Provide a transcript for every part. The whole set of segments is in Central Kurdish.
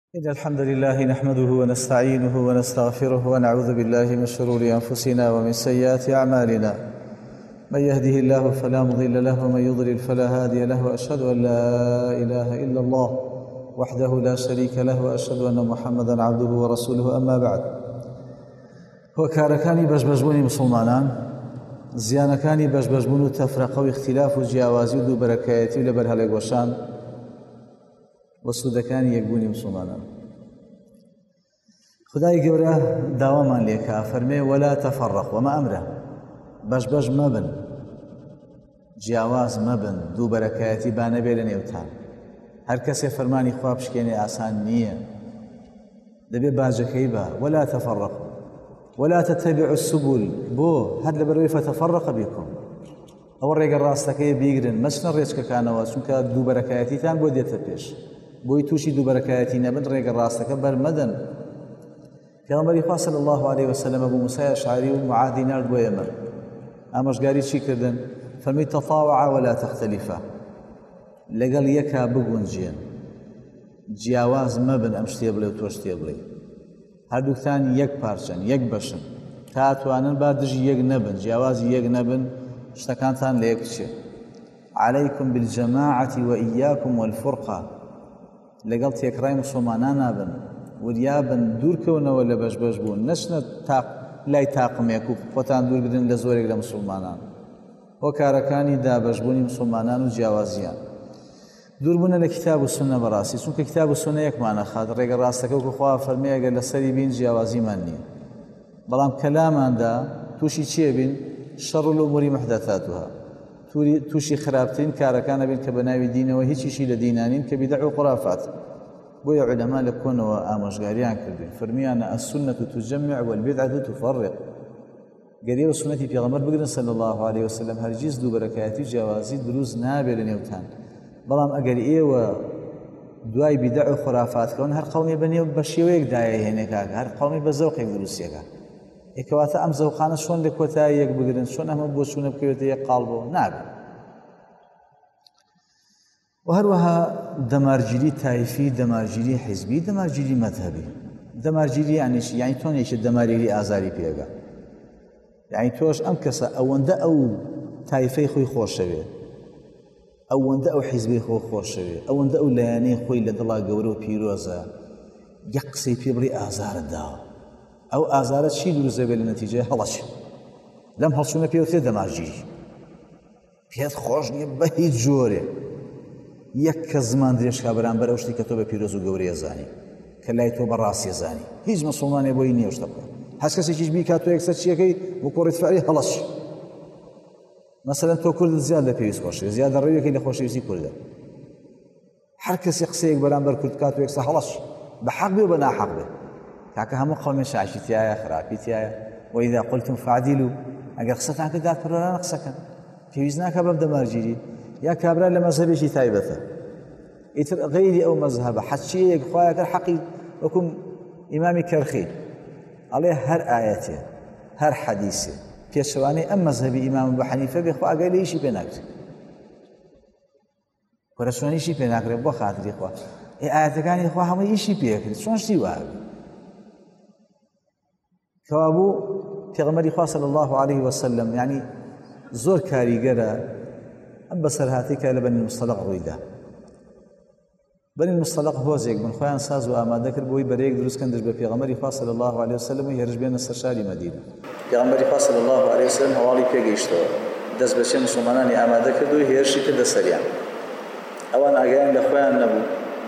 إن الحمد لله نحمده ونستعينه ونستغفره ونعوذ بالله من شرور أنفسنا ومن سيئات أعمالنا. من يهده الله فلا مضل له ومن يضلل فلا هادي له، وأشهد أن لا إله إلا الله وحده لا شريك له، وأشهد أن محمدا عبده ورسوله. أما بعد، هۆکارەکانی بەشبەشبوونی مسلمانان، زیانەکانی بەشبەشبوون و تەفرەقە و اختلاف و جیاوازی و دووبەرەکایەتی و لەبەر هەڵێگۆشان و سوودەکانی یەکبوونی مسلمانان. خدای گەورە داوامان لێکا، فەرمێ وەلا تەفەڕەق وەمە ئەمرە، بەشبەش مەبن، جیاواز مەبن، دووبەرەکایەتی با نەبێ لە نێوتان. هەر کەسێ فەرمانی خوا بشکێنێ ئاسان نییە، دەبێ باجەکەی بە وەلا تەفەڕەق ولا تتبعوا السبل، بۆ هەر لەبەرەوەی فتەفەڕەق بكم، ئەوە ڕێگە ڕاستەکەی بیگرن، مەچنە ڕێچکەکانەوە، چونکە دووبەرەکایەتیتان بۆ دێتە پێش. بۆی تووشی دووبەرەکایەتی نەبن، ڕێگە ڕاستەکە بەرمەدەن. پێغەمبەری خوا صلی الله عليه وسلم ئەبوو موسای ئەشعەری و معادی نارد بۆ ئێمە، ئامۆژگاری چی کردن؟ فەرمی تەطاوعا ولا تەختەلیفا، لەگەڵ یەکا بگونجێن، جیاواز مەبن، ئەم شتێ بڵێ و تۆ شتێ بڵێ، هەردووکتان یەک پارچەن، یەک بەشن، تا ئەتوانن با دژی یەک نەبن، جیاوازی یەک نەبن، شتەکانتان لە یەک بچێ. عەلەیکم بالجەماعەتی وئیاکم والفورقە، لەگەڵ تێکڕای مسلمانان نابن، وریابن دوورکەونەوە لە بەشبەش بوون، نەچنە لای تاقمێک و خۆتان دوورگرن لە زۆرێک لە مسلمانان. هۆکارەکانی دابەشبوونی مسلمانان و جیاوازیان دووربوونە لە کتاب و سونە بەڕاستی، چونکە کتاب و سونە یەکمانە خات، ڕێگە ڕاستەکە و خوا فەرمێ ئەگەر لەسەری بین جیاوازیمان نییە. بەڵام کەلاماندا تووشی چیە بین؟ شەڕ الئوموری محدەثاتها، تووشی خراپترین کارەکانە بین کە بە ناوی دینەوە هیچیشی لە دینانین، کە بیدع و قورافات. بۆیە عولەما لە کۆنەوە ئامۆژگاریان کردوین، فەرمیانە السنة تجمع والبدعة تفرق. گەریە و سنەتی پێغەمبەر بگرن صلی الله عليه وسلم، هەرگیز دووبەرەکایەتی و جیاوازی دروست نابێت لە نێوتان. بەڵام ئەگەر ئێوە دوای بیدع و خورافاتکەون، هەر قەومی بەنێو بە شێوەیەک دایەهێنێ کاکە، هەر قەومی بە زەوقێک دروستیەکە. ئێکەواتە ئەم زەوقانە چۆن لە کۆتایی یەک بگرن، چۆن ئەمە بۆ چوونە بکەوێتە یەک قاڵبەوە؟ نابێت. و هەروەها دەمارگیری تایفی، دەمارگیری حیزبی، دەمارگیری مەذهبی. دەمارگیری یانیش یانی تۆنێکی دەماریری ئازاری پێگا، یعنی تۆش ئەم کەسە ئەوەندە ئەو تایفەی خۆی خۆشەوێ، ئەوەندە ئەو حیزبی خۆ خۆشەوێ، ئەوەندە ئەو لایەنەی خۆی لە دڵا گەورە و پیرۆزە، یەک قسەی پێ بڵێ ئازارت داوە، ئەو ئازارە چی دروست دەبێت لە نەتیجەی هەڵەش؟ لەم هەڵچوونە پێوترێت دەمارگیری. پێت خۆش نییە بە هیچ جۆرێ یەک کەس زمان درێژکا بەرامبەر ئەو شتی کە تۆ بە پیرۆز و گەورەیە زانی، کە لای تۆ بەڕاستیە زانی. هیچ مسڵمانێ بۆی نییە شتە بکە. هەست کەسێکیش بیکات تۆ یەکسەر چیەکەی وەکو ڕێتفاعلی هەڵەش. مەسەلەن تۆ کوردت زیاد لە پێویست خۆشەوێ، زیاد ڕێویەکەی لە خۆشەویستی کوردە، هەر کەسی قسەیەک بەرامبەر کورد کات و یەکسەر هەڵەش، بە حەق بێ و بە ناحەق بێ. کاکە هەموو قەومێ شاشی تایە، خراپی تایە. وإذا قلتم فعدلوا، ئەگەر قسەتان کرد دادپەروەرانە قسەکەن، پێویست ناکە بەم دەمارگیری. یا کابرا لە مەذهبێکی تایبەتە، ئیتر غەیری ئەو مەذهبە حەجیەیەک خوایەکە حەقی، وەکوم ئیمامی کەرخی ئەڵێ هەر ئایەتێ هەر حەدیثێ پێشەوانەی ئەم مەذهبی ئیمام ئەبوو حەنیفە بێ، خوا ئاگای لە ئیشی پێ ناکرێت، وەرە ئیشی پێ ناکرێت بۆ خاتری خوا. ئایەتەکانی خوا هەمووی ئیشی پێکرد، چۆن شتی وایە؟ کەوا بوو پێغەمبەری خوا صلی الله عليه وسلم یعنی زۆر کاریگەرە ئەم بەسەرهاتی کە لە بەنی مستەلق ڕوویدا. بەنی مستەلق هۆزێک بن، خۆیان ساز و ئامادە کرد بۆی بەرەیەک دروستکەن دژ بە پێغەمبەری خوا صلی الله عليه وسلم و هێرش بێنە سەر شاری مەدینە. پێغەمبەری خوا صلی الله عليه وسلم هەواڵی پێگەیشتەوە، دەست بەچێ مسلمانانی ئامادە کرد و هێرشی کردە سەریان. ئەوان ئاگایان لە خۆیان نەبوو،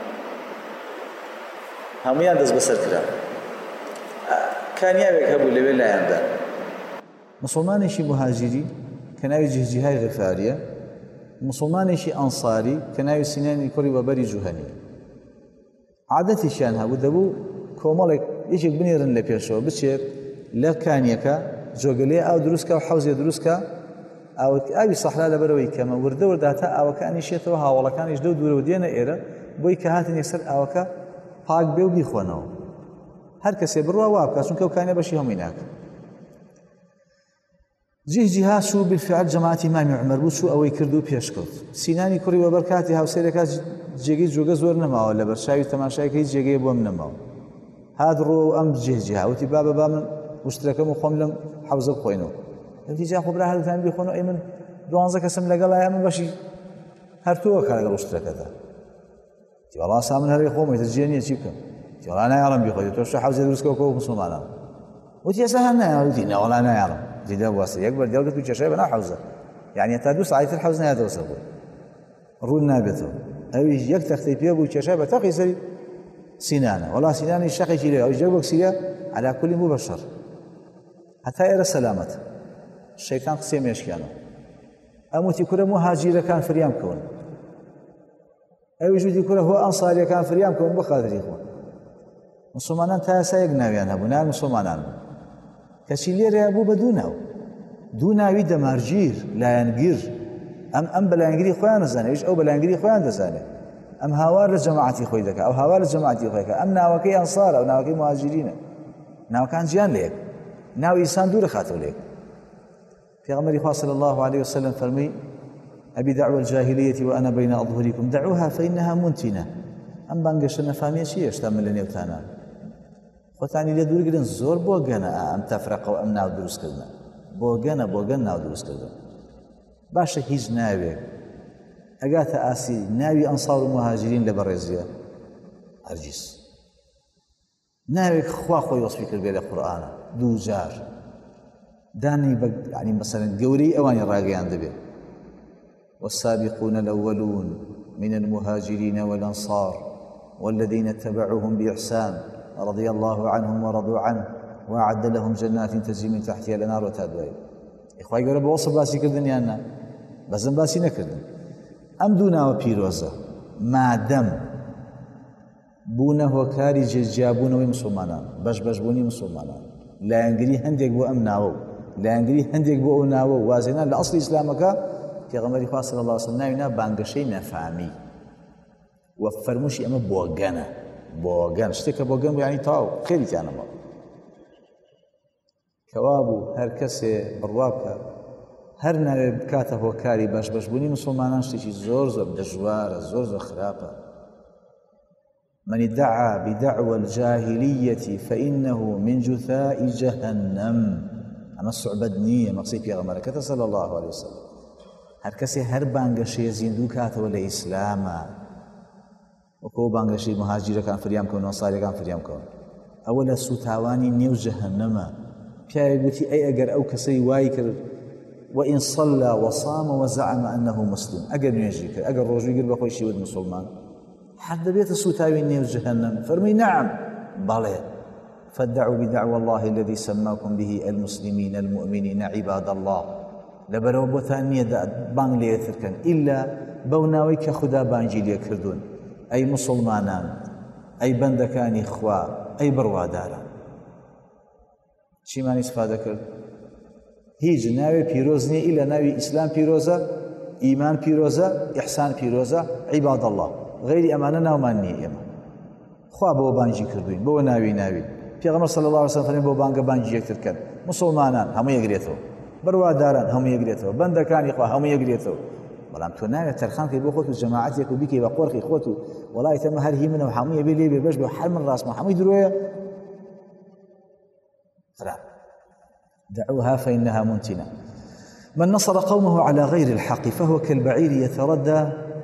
هەمویان دەست بەسەر کرا. کامیاوێک هەبوو لەوێ لایەندا، مسلمانێکی مهاجری کە ناوی جهجیهای غفاریە، مسلمانێکی ئەنساری کە ناوی سینانی کوڕی وەبەری جوهەنی. عادەتیشیان هەبوو، دەبوو کۆمەڵێک یەکێک بنێرن لە پێشەوە، بچێت لە کانیەکە جۆگەلێ ئاو دروستکە و حەوزێ دروستکە، ئاوی سەحرا لەبەرەوەی کەمە، وردە وردە تا ئاوەکانی شێتەوە، هاوڵەکانیش دەو دوورەوە دێنە ئێرە، بۆی کە هاتن یەکسەر ئاوەکە پاک بێ و بیخۆنەوە. هەر کەسێ بڕوا وا بکات، چونکە ئەو کانیە بەشی هەمووی ناکە. جهجها شو بالفعل جماعتي مامي عمر بوو شو ئەوەی کرد و پێشکەوت سینانی کوڕی وەبەر کاتی هاوسێرەکە جێگەی جۆگە زۆر نەماوە لە بەرچاوی تەماشایکە هیچ جێگەی بۆم نەماوە هات ڕۆ ئەم جهجها وتی با من وشترەکەم و خۆم لەم حەوزە بخۆینەوە وتی جا خۆ برا هەڵتان بخۆنەوە ئەی من 12 کەسم لەگەڵایە من بەشی هەرتووە کار لەگەڵ وشترەکەدا وەڵا سا من هەرێ خۆم ئێتر جێ نییە چی بکەم وەڵا نایاڵم بیخۆیت تۆ حەوزە دروستکەوە مسلمانان وتی ئێستا هەر نایاڵی وەڵا نایاڵم جدا واسە یەک بەردێڵگەت و کێشای بەناو حەوزە یعنی تا 2 ساعتر حەوز نایەتەوە سەر بۆی ڕوون نابێتەوە ئەویش یەک تەختەی پێ بوو کێشای بە تەقی سەری سینانە وەڵا سینانی شەقێکی لێ ئەویش جەک وەکسیە عەلا کولی بوو بە شەڕ هەتا ئێرە سەلامەت شەیتان قسێ مێشکیانەوە ئەم وتی کورە موهاجیرەکان فریام بکەون ئەویش وتی کورە هۆ ئەنساریەکان فریام بکەون بۆ خاتری خۆن مسلمانان تا ئێستا یەک ناویان هەبوو ناوی مسلمانان بوو کەچی لێرە بوو بە دوو ناوی دەمارگیر لایەنگیر ئەم بەلایەنگیری خۆیان دەزانێت ئەو بەلایەنگیری خۆیان دەزانێت ئەم هاوار لە جەماعەتی خۆی دەکات ئەو هاوار لە جەماعەتی خۆیەکە ئەم ناوەکەی ئەنسارە ئەو ناوەکەی موهاجرینە ناوەکان جیان لێک ناوی ئینسان دوورە خاتەوە لێک پێغەمبەری خوا صلی الله عليه وسلم فەرمووی ئەبی دعوى الجاهلیة وأنا بين أظهركم دعوها فإنها منتنة ئەم بانگەشە نەفامیە چی هێشتا من لە نێوتانە خۆتانی لێ دوورگرن زۆر بۆ گەنە ئەم تەفرەقە و ئەم ناو دروستکردنە بۆ گەن ناو دروستکردن باشە هیچ ناوێک ئەگاتە ئاسی ناوی ئەنسار و مهاجرین لە بەڕێزیە هەرگیز ناوێک خوا خۆی وەسفی کرد بێ لە قورئانە دوو جار دانی بە ینی مەسەلەن گەورەی ئەوانی ڕاگەیان دەبێت والسابقون الأولون من المهاجرين والأنصار والذين اتبعوهم بإحسان رضي الله عنهم ورضوا عنه وأعد لهم جنات تجري من تحتها الأنهار وتادوي إخوائي قالوا بوصف باسي كردن يانا بزن باسي نكردن أم دونا وبيروزا ما دم بونا هوكاري جابونا ومسلمانان باش بوني مسلمانان لا ينقري هنديك بو أمناو لا ينقري هنديك بو أمناو وازنا لأصل إسلامك في غمري خاص صلى الله عليه وسلم ناوينا بانقشي نفامي وفرموشي أما بوغانا بۆگەن شتێکە بۆگەن یعنی تاو خێریتیانەوە کەوابوو هەر کەسێ بڕوا بکە هەر ناوێ بکاتە هۆکاری بەشبوونی مسلمانان شتێکی زۆر دەژوارە زۆر خراپە من ادعى بدعوى الجاهلية فإنه من جثاء جهنم أما الصعبة نییە مەقسەی پێغەمبەرەکەتە صلى الله عليه وسلم هەر کەسێ هەر بانگەشەیە زیندوو کاتەوە لە ئیسلامە وەکو بانگەشەی مهاجرەکان فریام کەون ئەنساریەکان فریام کەون ئەوە لە سوتاوانی نێو جەهەنەمە پیاوێک گوتی ئەی ئەگەر ئەو کەسەی وای کرد وإن صلى وصام وزعم أنه مسلم ئەگەر نوێژی کرد ئەگەر ڕۆژوی گر بەخۆی شیوت مسلمان حد دەبێتە سوتاوی نێو جەهەنەم فەرمووی نعم بەڵێ فادعوا بدعوى الله الذي سماكم به المسلمين المؤمنين عباد الله لەبەرەوە بۆتان نییە بانگ لێترکەن ئیلا بەو ناوەی کە خوددا بانگی لێ کردوون ئەی مسلمانان ئەی بەندەکانی خوا ئەی بڕواداران چیمان ئیسفادە کرد هیچ ناوێ پیرۆز نییە ئیلا ناوی ئیسلام پیرۆزە ئیمان پیرۆزە ئیحسان پیرۆزە عیباد الله غەیری ئەمانە ناومان نییە ئێمە خوا بۆ بانگی کردوین بۆ ناوی پێغەمبەر صلی الله علیه وسلم بۆ بانگە بانگی یەکترکەن مسلمانان هەموو یەکرێتەوە بڕواداران هەموو یەکرێتەوە بەندەکانی خوا هەموو یەکرێتەوە بەڵام تۆ ناوێت تەرخانکەی بۆ خۆت و جەماعەتێک و بیکەی بە قۆرخی خۆت و وەڵای تەمە هەر هی منە و هەموویە بێ لێ بێ بەش بێ هەر من ڕاستمە هەمووی درۆیە خراپ دعوها فإنها منتنة من نصر قومه على غير الحق فهو كالبعير يتردى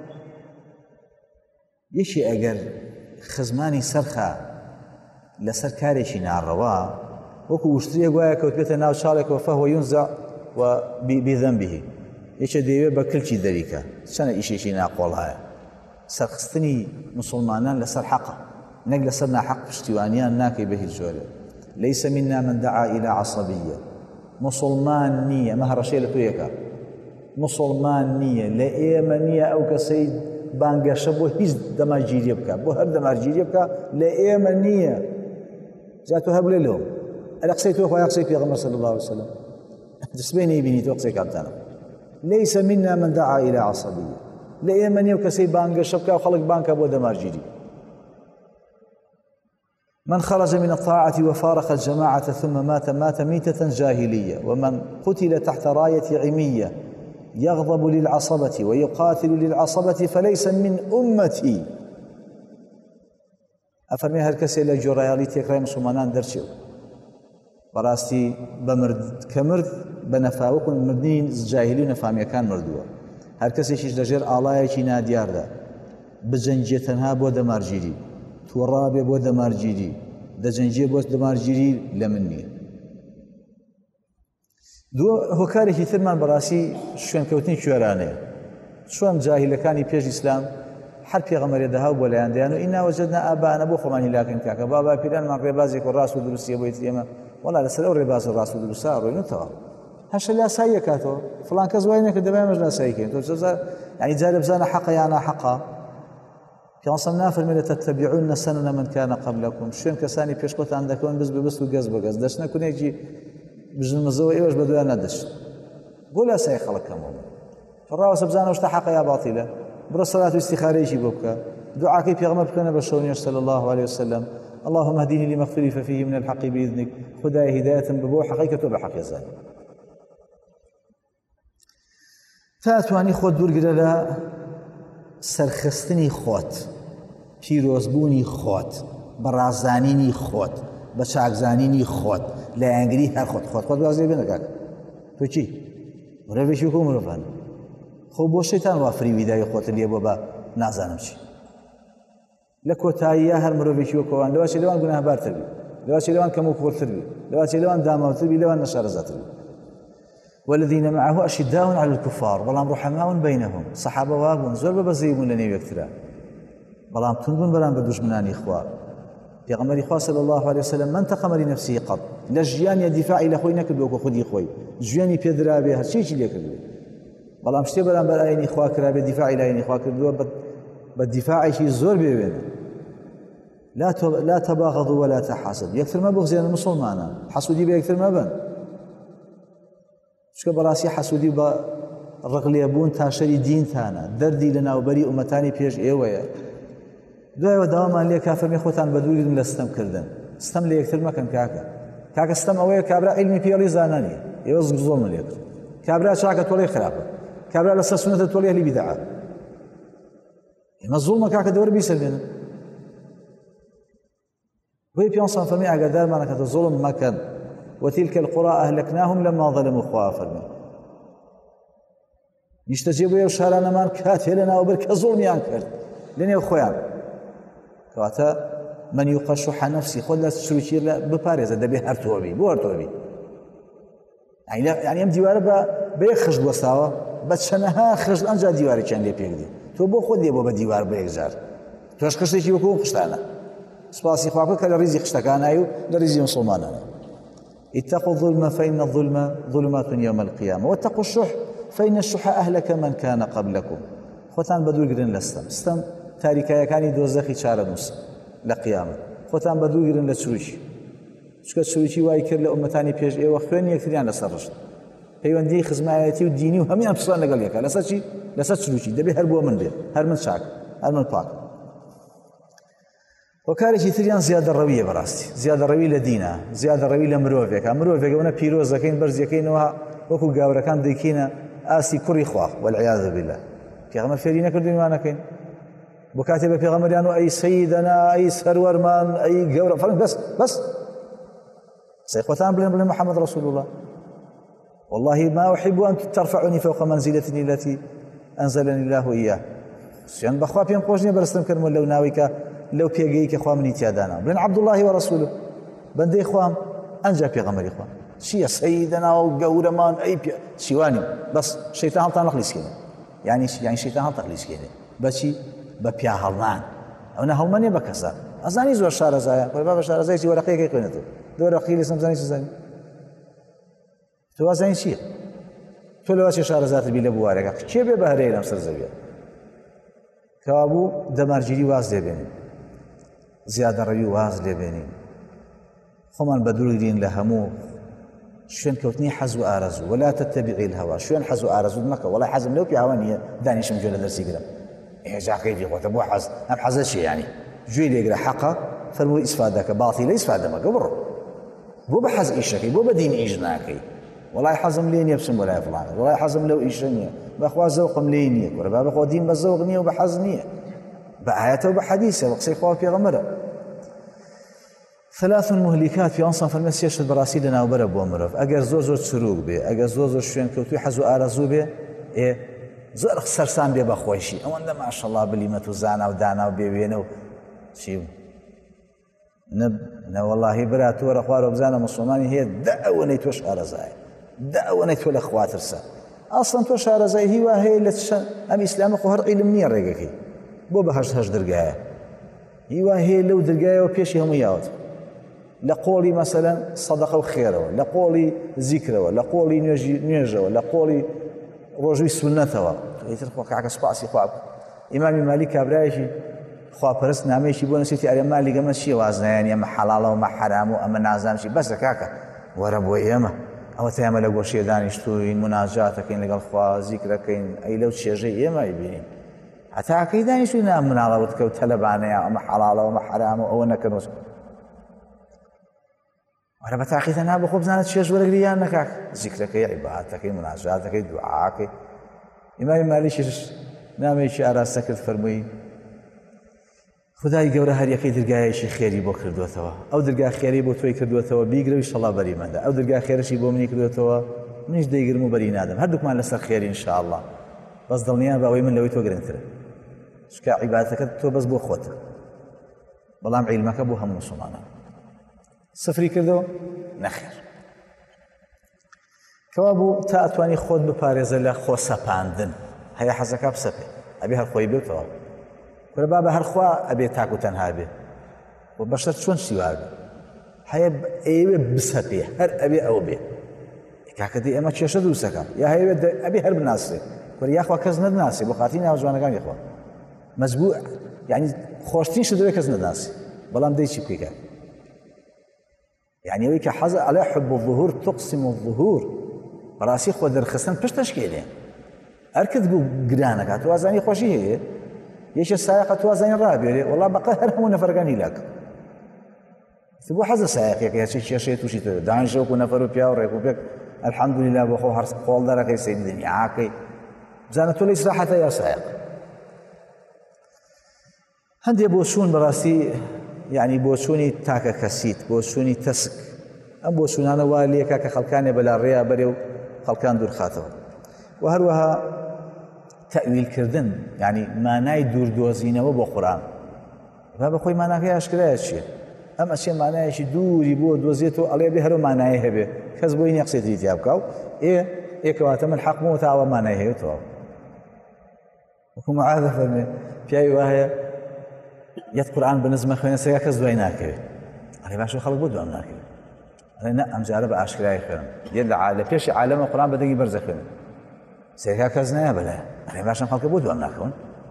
يشي ئەگەر خزمانی سەرخە لەسەر کارێکی ناڕەوا وەکو وشترێک وایە کەوت بێتە ناو چاڵێکەوە فەهو ينزع بذنبه یەکێ دەیەوێت بە کلکی دەریکە چەنە ئیشێکی ناقۆڵ هەیە سەرخستنی مسلمانان لەسەر حەقە نەک لەسەر ناحەق پشتیوانیان ناکەی بە هیچ جۆرێ ليس منا من دعا إلى عصبية مسلمان نییە ئەمە هەڕەشەی لە تۆیەکە مسلمان نییە لە ئێمە نییە ئەو کەسەی بانگەشە بۆ هیچ دەماگیریە بکە بۆ هەر دەماگیریە بکە لە ئێمە نییە جا تۆ هەبلێ لەوە ئەرە قسەی تۆ خۆی قسەی پێغەمبەر صلی الله عليه وسلم دەستبێ نەیبینی تۆ قسەی کامتانە ليس منا من دعا إلى عصبية لە ئێمە نییە و کەسەی بانگەشە بکە و خەڵک بانکە بۆ دەماگیری من خرج من الطاعة وفارق الجماعة ثم مات ميتة جاهلية، ومن قتل تحت راية عمية يغضب للعصبة ويقاتل للعصبة فليس من أمتي. أفرمي هر کسی لجورایالی تکرای مسلمانان درچیو براستی بمرد کمرد بنفاوق مردین جاهلی و نفامیەکان مردووە. هەر کەسێکیش لەژێر ئاڵایەکی نادیاردا بجەنجێ تەنها بۆ دەمارگیری، تووڕابێ بۆ دەمارگیری، دەجەنجێ بۆ دەمارگیری لە من نییە. هۆکارێکی ترمان بەڕاستی شوێنکەوتنی کوێرانەیە. چۆن جاهیلەکانی پێش ئیسلام هەر پێغەمبەرێ دەهاو بۆ لایەن دەیان و ئینا وەجەدنا ئاباءنا بۆ خۆمان هیلاکەین کاکە بابا پیرانمان ڕێبازێک و ڕاست و دروستیە بۆیت ئێمە وەڵا لەسەر ئەو ڕێباز و ڕاست و دروستە ڕۆینەوە هەشە لاسایی کاتەوە فڵان کەس وای نەکرد دەبای ئێمەش لاساییکەین تۆ یعنی جارێ بزانە حەقە یان ناحەقە. پێغەمبەر نافەرمێ لەتەتەبیعون سەنەنە من کان قەبلەکم، شوێن کەسانی پێش خۆتان دەکەون بست بەبست و گەز بەگەز دەچنە کونێکی بژنمەزەوە ئێوەش بە دوایان نەدەچن بۆ لاسایی خەڵکەمەوە ڕاوەسە بزانە شتە حەقە یا باتیلە برۆ سەلات و استیخارەیەکی بۆ بکە دوعاکەی پێغەمبەر بکەنە بە شەونێش صلی الله عليه وسلم اللهم اهدني لما اختلف فيه من الحق بإذنك خدای هدایەتم ببۆ حەقی کە تۆ بە حەقی زانی تا توانی خۆت دوورگرە لە سەرخستنی خۆت، پیرۆزبوونی خۆت، بەڕازانینی خۆت، بە چاکزانینی خۆت، لە یانگری هەر خۆت بازێ بێنە کاکە تۆ چی مرۆڤێکی وەکو مرۆڤان خۆ بۆ شەیتان وا فریویدای خۆت لێ بۆ بە نازانم چی لە کۆتاییە هەر مرۆڤێکی وەکەوان لەواشی لەوان گوناهبارتر بی، لەواشی لەوان کەم و کۆرتر بی، لەواشی لەوان داماوتر بی، لەوان نەشارەزاتر بی. والذين معه أشداء على الكفار بەڵام رحماء بينهم صحابە وابوون زۆر بەبەزەی بوون لە نێو یەکترا بەڵام تون بوون بەرامبەر دوژمنانی خوا. پێغەمبەری خوا صلی الله عليه وسلم من تقم لنفسه قط لە ژیانیە دیفاعی لە خۆی نەکرد وەکو خودی خۆی ژیانی پێدرابێ هەرچێکی لێ کردوێ بەڵام شتێ بەرامبەر ئاینی خوا کرابێ دیفاعی لە ئاینی خوا کردووە بە دیفاعێکی زۆر بێوێنە. لا تباغضوا ولا تحاسدوا یەکتر مەبغزێنن مسلمانان حەسوودی بە یەکتر مەبن چکە بەڕاستی حەسوودی بە ڕقلێبوون تاشەری دینتانە دەردی لە ناوبەری ئومەتانی پێش ئێوەیە. دوایەوە داوامان لێ کافەرمی خۆتان بەدوورگرن لە ستەمکردن ستەم لە یەکتر مەکەن کاکە ستەم ئەوەیە کابرا عیلمی پێڵی زانانیە ئێوە زۆڵمە لێ کرد کابرا چاکە تۆڵی خراپە کابرا لەسەر سونەتە تۆڵی ئەهلی بیدعە ئێمە زوڵمە کاکە دەوەرە بیسەلمێنن بۆیە پێغەمبەر فەرمی ئاگادارمانە کە زوڵم مەکەن وتلك القرى أهلكناهم لما ظلموا خوا فەرمی نیشتەجێ بۆ ئێو شارانەمان کاتێ لە ناوبەر کە زوڵمیان کرد لە نێو خۆیان کەواتە من يوق شح نفسي خۆت لە سروکی بپارێزە دەبێ هەر تۆبی بۆ هەر تۆبی یعنی ئەم دیوارە بە یەک خشت وەستاوە بە چەندەها خشت ئەنجا دیوارێکیان لێ پێکدی تۆ بۆ خۆت لێ بۆ بە دیوار بە یەکجار تۆش خشتێکی وەکو خشتانە سپاسی خوا بکە کە لە ڕیزی خشتەکانایی و لە ڕیزی مسلمانانە. اتقوا الظلم فإن الظلم ظلمات يوم القيامة واتقوا الشح فإن الشح أهلك من كان قبلكم. خۆتان بەدوورگرن لە ستەم تاریکایەکانی دۆزەخی چارەنووس لە قیامەت خۆتان بەدوورگرن لە چروکی چکە چروکی وای کرد لە ئومەتانی پێش ئێوە خوێنی یەکتریان لەسەر ڕشت پەیوەندی خزمایەتی و دینی و هەموویان پسوان لەگەڵ یەکە لەسەر چی لەسەر چروکی دەبێ هەر بۆ من بێت هەر من چاک هەر من پاک. وەکارێکی تریان زیادەڕەویە بەڕاستی زیادەڕەوی لە دینە زیادەڕەوی لە مرۆڤێکە مرۆڤێکەوەنە پیرۆزەکەین بەرزیەکەینەوە وەکو گاورەکان دەیکەینە ئاسی کوڕی خوا والعیاذ بالله. پێغەمبەر فێری نەکردوین وانەکەین بۆ کاتێ بە پێغەمبەریان و ئەی سەیدەنا ئەی سەروەرمان ئەی گەورە فەرمووی بەس سەی خۆتان بڵێن محەممەد ڕەسوول الله والله ما أحب أن ترفعني فوق منزلتي التي أنزلني الله إياه. سوێن بەخوا پێم خۆش نییە بەرزتم کردمەوە لەو ناوی کە لەو پێگەی کە خوا منی تیادانا بڵێن عەبدوڵڵاهی وەڕەسوولوه بەندەی خوام ئەنجا پێغەمبەری خوا چییە سەیدەنا و گەورەمان ئەی چیوانیم بەس شەیتان هەڵتان نەخلیسکێنێ یعنی شەیتان هەڵتەخلیسکێنێ بەچی بە پیا هەڵمان ئەوە هەڵمە نیە بە کەسە ئەزانی زۆر شارەزایە با بە شارەزایکی وەرەقەیەکەی خوێنێتەوە دۆرەقی لێ سەمزانی چزانی تۆ وازانی چییە تۆ لەواچێ شارەزاتر بی لە بوارێکە کێ بێ بە هەرەیە لەم سەر زەویە کەوابوو دەمارگیری واز لێبێنین زیادەڕەوی واز لێبێنین خۆمان بەدوورگرین لە هەموو شوێن کەوتنی حەز و ئارەزوو ولا تتبعی الهەوا شوێن حەز و ئارەزووت مەکە وەڵای حەزم لەو پیاوە نییە دانیشم گوێ لە دەرسی گرم هێجاقەی پێ خۆتە بۆ حەز ئەم حەزە چیە یعنی گوێی لێگرە حەقە فەرمووی ئیسفادەکە باڵی لە ئیسفادەمەکە بڕۆ بۆ بە حەز ئیشەکەی بۆ بە دین ئیش ناکەی وڵای حەزم لێ نییە بچم بۆ لای فڵانە وڵای حەزم لەو ئیشە نییە بەخوا زەوقم لێ نییە وەرە با بەخوا دین بە زەوق نییە و بە حەز نییە بە ئایەتە و بە حەدیثە بە قسەی خوا و پێغەمبەرە ثلاث مهلكات في أنصاف المسيح براسي لنا وبرا بو مرف أجر زور سروق به أجر زور شوين كوتوي حزو آرزو به إيه زور سرسان به بخويشي أو أنت ما شاء الله بليمة وزانا ودانا وبيبينه شيء نب والله برات ورا خوار وبزانا مسلماني هي دعوة توش آرزاي دعوة تول أخوات رسا أصلا توش آرزاي هي وهي اللي أم إسلام قهر علمني الرجاكي بو بهش درجاية هي وهي لو درجاية وبيشي هم ياوت لقولي مثلا صدقه وخيره لقولي ذكره لقولي نيجه لقولي رجوي سنته يترك وقعك سباسي خواب امام مالك ابراهيم خوا پرست نامشي بو نسيتي على مالك ما شي وازنه يعني اما حلال وما حرام وما نازم شي بس كاكا ورب ويما او تعمل لو شي دانشتوين مناجاتك ان لقى خوا ذكرك اي لو شي جي ما يبين حتى كيداني شو من على ودك وتلبانه اما حلال وما حرام او انك وأنا بتعقيد أنا بخوب زانت شيء ولا قريان نكاك ذكرك عبادتك مناجاتك دعاءك إمام مالك نامي شيء على سكت فرمي خدای گەورە هەر یەکەی دەرگایەکی خێری بۆ کردووەتەوە ئەو دەرگا خێری بۆ تۆی کردووەتەوە بیگرە و ئینشەڵڵا بەری مەدە ئەو دەرگا خێرەشی بۆ منی کردووەتەوە منیش دەیگرم و بەری نادەم هەردووکمان لەسەر خێری ئینشاءڵڵا بەس دڵنیان بە ئەوەی من لەوەی تۆ گرنگترە چکە عیبادەتەکەت تۆ بەس بۆ خۆتە بەڵام عیلمەکە بۆ هەموو مسلمانان سفری کردەوە نەخێر کەوا بوو تا ئەتوانی خۆت بپارێزە لە خۆ سەپاندن هەیە حەزەکە بسەپێ ئەبێ هەر خۆی بێتەوە وەرە با بە هەرخوا ئەبێ تاک و تەنها بێ و بەشەر چۆن سیوا بێ هەیە ئێوێ بسەپێ هەر ئەبێ ئەو بێ کاکەدی ئێمە کێشە دروستەکە یا هەیە ئەبێ هەر بناسێ وەرە یاخوا کەس نەدناسێ بۆ خاتی ناو جوانەکانی خوا مەجبوع یعنی خۆشترین شت دەوێت کەس نەدناسێ بەڵام دەی چی بکەیت يعني ويك حظ على حب الظهور تقسم الظهور براسي خو درخصن پشت تشکیله اركد بو گرانك توازني خوشي هي يش السائق توازني رابي والله بقى هرمون فرقاني لك تبو حظ السائق يا شي توشي دان شو كنا فرو بيا وريكو بك الحمد لله بخو هر قول درك سيد الدنيا عاقي زانت ليس راحه يا سائق هندي بوشون براسي يعني بوشوني تاكا كسيت بوشوني تسك ام بوشونانا واليكا كخلكاني بلا ريا بريو خلكان دور خاتو وهروها تأويل كردن يعني ما ناي دور دوزينه وبو قرآن بابا خوي ما ناكي اشكرا شي اما شي معناه شي دوري بو دوزيتو علي بهرو معناه هبه كسبوين يقصد يابكاو ايه كواتم الحق مو تاو معناه هيتو وكم عاده في اي وهي يت قرآن بنظم خوينا سيا كز دويناك علي باشو خلق بود دوام ناكي انا نا ام جارب اشكراي خير يد على فيش عالم القرآن بدي برزخين سيا كز نا بلا علي باشو خلق بود دوام ناكون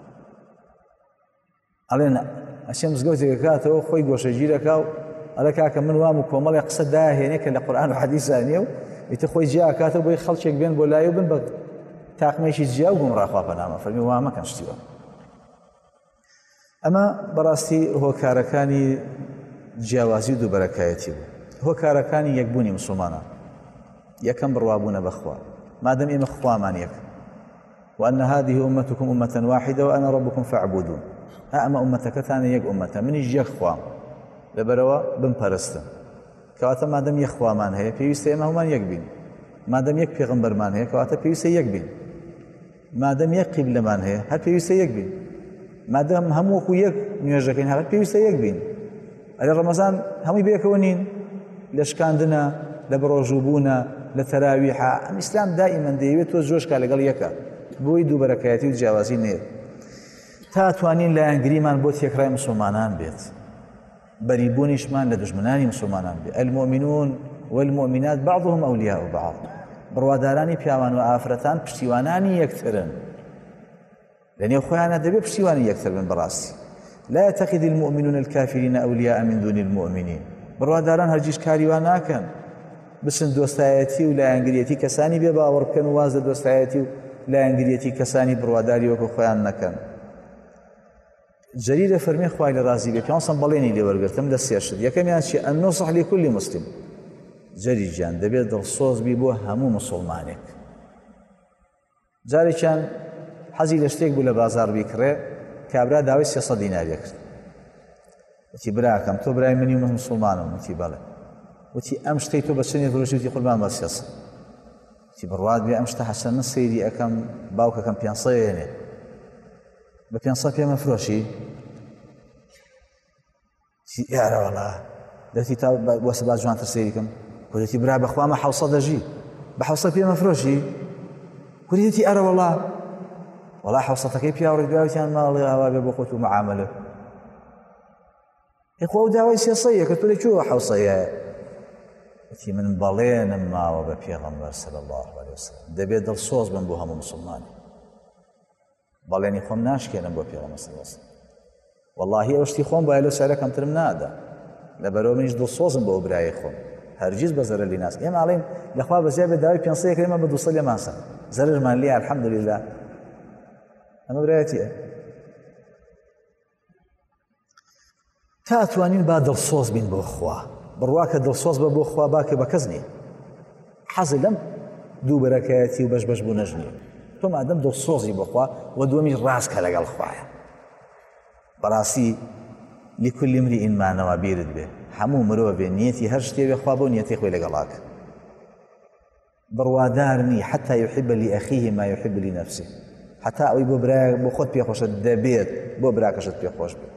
علينا اشي مزغوتي كاتو خوي غوش جيركاو على كاك من وام كومل يقصد ده هنيك القرآن وحديث ثانيو يتخوي جاء كاتو بي خلشك بين بولايو بن بق تاقميشي جاو قمرا خوا بنامه فمي وما كانش تيوا اما براستي هو كاركاني جیاوازی و دووبەرەکایەتی بوو هۆ کارەکانی یەکبوونی مسلمانان یەکەم بڕوابوونە بەخوا مادەم ئێمە خوامان یەک وأن هذه أمتكم أمة واحدة وأنا ربكم فاعبدون أما أمتكتان يك أمة منيش يك خوام لبروا بمپەرستن کەواتە مادەم یەک خوامان هەیە پێویستە ئێمە هەمومان یەک بین مادەم یەک پێغەمبەرمان هەیە کەواتە پێویستە یەک بین مادەم یەک قیبلەمان هەیە هەر پێویستە یەک بین مادەم هەموو وەکو یەک نوێژەکەین هەر پێویستە یەک بین ئەگەر ڕەمەزان هەمووی بەیەکەوە نین لە شکاندنە لە بەڕۆژووبوونە لە تەراویحە ئەم ئیسلام دائیمەن دەیەوێت تۆ زۆشکا لەگەڵ یەکە بۆی دووبەرەکایەتی و جیاوازی نێت تا توانین لایەنگریمان بۆ تێکڕای مسلمانان بێت بەریبوونیشمان لە دژمنانی مسلمانان بێت المؤمنون والمؤمنات بعضهم أولياء بعض بڕوادارانی پیاوان و ئافرەتان پشتیوانانی یەکترن لەنێو خۆیانە دەبێت پشتیوانی یەکتر بن بەڕاستی لا يتخذ المؤمنون الكافرين أولياء من دون المؤمنين بڕواداران هەرگیز کاریوان ناکەن بچن دۆستایەتی و لایەنگریەتی کەسانی بێ باوەڕ بکەن و واز لە دۆستایەتی و لایەنگریەتی کەسانی بڕواداری وەکو خۆیان نەکەن جەریرە فەرمێ خوای لە ڕازی بێ پێغەمبەر بەڵێنی لێوەرگرتم لە سێ شت یەکەمیان چی النصح لكل مسلم جەری گیان دەبێت دڵسۆزبی بۆ هەموو مسلمانێک جارێکیان حەزی لە شتێک بوو لە بازار بیکڕێ کابرا داوای 300 دیناری کرد وتی براکەم تۆ برای منی و من مسلمانم وتی بەڵێ وتی ئەم شتەی تۆ بە چەندێ فڕۆشی وتی قوربان بە 300 وتی بڕوات بێ ئەم شتە حەسەن سەیری ئەەکەم باوکەکەم 500 هێنێ بە 500 پێمە فرۆشی یارە وەڵا دەتی تا وەسە با جوانتر سەیریکەم وتی برا بەخوامە 700 دەژی بە 700 پێمە فرۆشی وتی ئەرە وەڵا وەڵا 700ەکەی پیاوەڕێ دواویان ماڵی ئاوا بێ بۆ خۆت و معاملە خۆ ئەو داوای 300 کە تۆ لەکوێوە 700 وتی من بەڵێنم ماوە بە پێغەمبەر صلی الله علیه وسلم دەبێت دڵسۆز بم بۆ هەموو مسلمانی بەڵێنی خۆم ناشکێنم بۆ پێغەمبەر صلی الله علیه وسلم واللهی ئەو شتی خۆم باید لە سەرەکەم ترم نادا لەبەرەوە منیش دڵسۆزم بۆ برایە خۆم هەرگیز بە زەرەر لی ناس ئێمە ئاڵێن لەخوا بەزیاد بێ داوای 500 کەمە بە 200 لێمانسە زەررمان لێ الحەمدولله ئەمە برایەتیە تا ئەتوانین با دڵسۆز بین بۆ خوا بڕواکە دڵسۆز بە بۆ خوا باکە بە کەس نییە حەزی لەم دووبەرەکەیەتی و بەش بوو نەژنیە تۆ مادەم دڵسۆزی بۆ خوا و دووەمیش ڕاستکە لەگەڵ خوایە بەڕاستی لكل امرئ ما نوى بیرت بێ هەموو مرۆڤ بێ نیەتی هەر شتێ بێ خوا بۆ نیەتی خۆی لەگەڵاکە بڕوادار نی حتى يحب لأخيه ما يحب لنفسه حتى ئەوەی بۆ برایە بۆ خۆت پێخۆشە دەبێت بۆ براکەشت پێخۆش بێت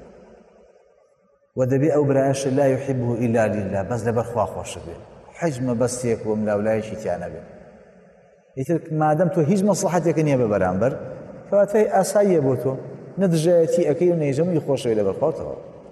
ودەبێ ئەو برایەش لا يحبه إلا لله بەس لەبەر خوا خۆشە بێت حجمە بەستێک و ملاولایەکی تیانە بێت ئیتر مادەم تۆ هیچ مەسلحەتێکە نییە بە بەرامبەر کەواتای ئاساییە بۆ تۆ نەدژایەتی ئەەکەی و نەیژەمووی خۆشەوی لەبەر خۆتەوە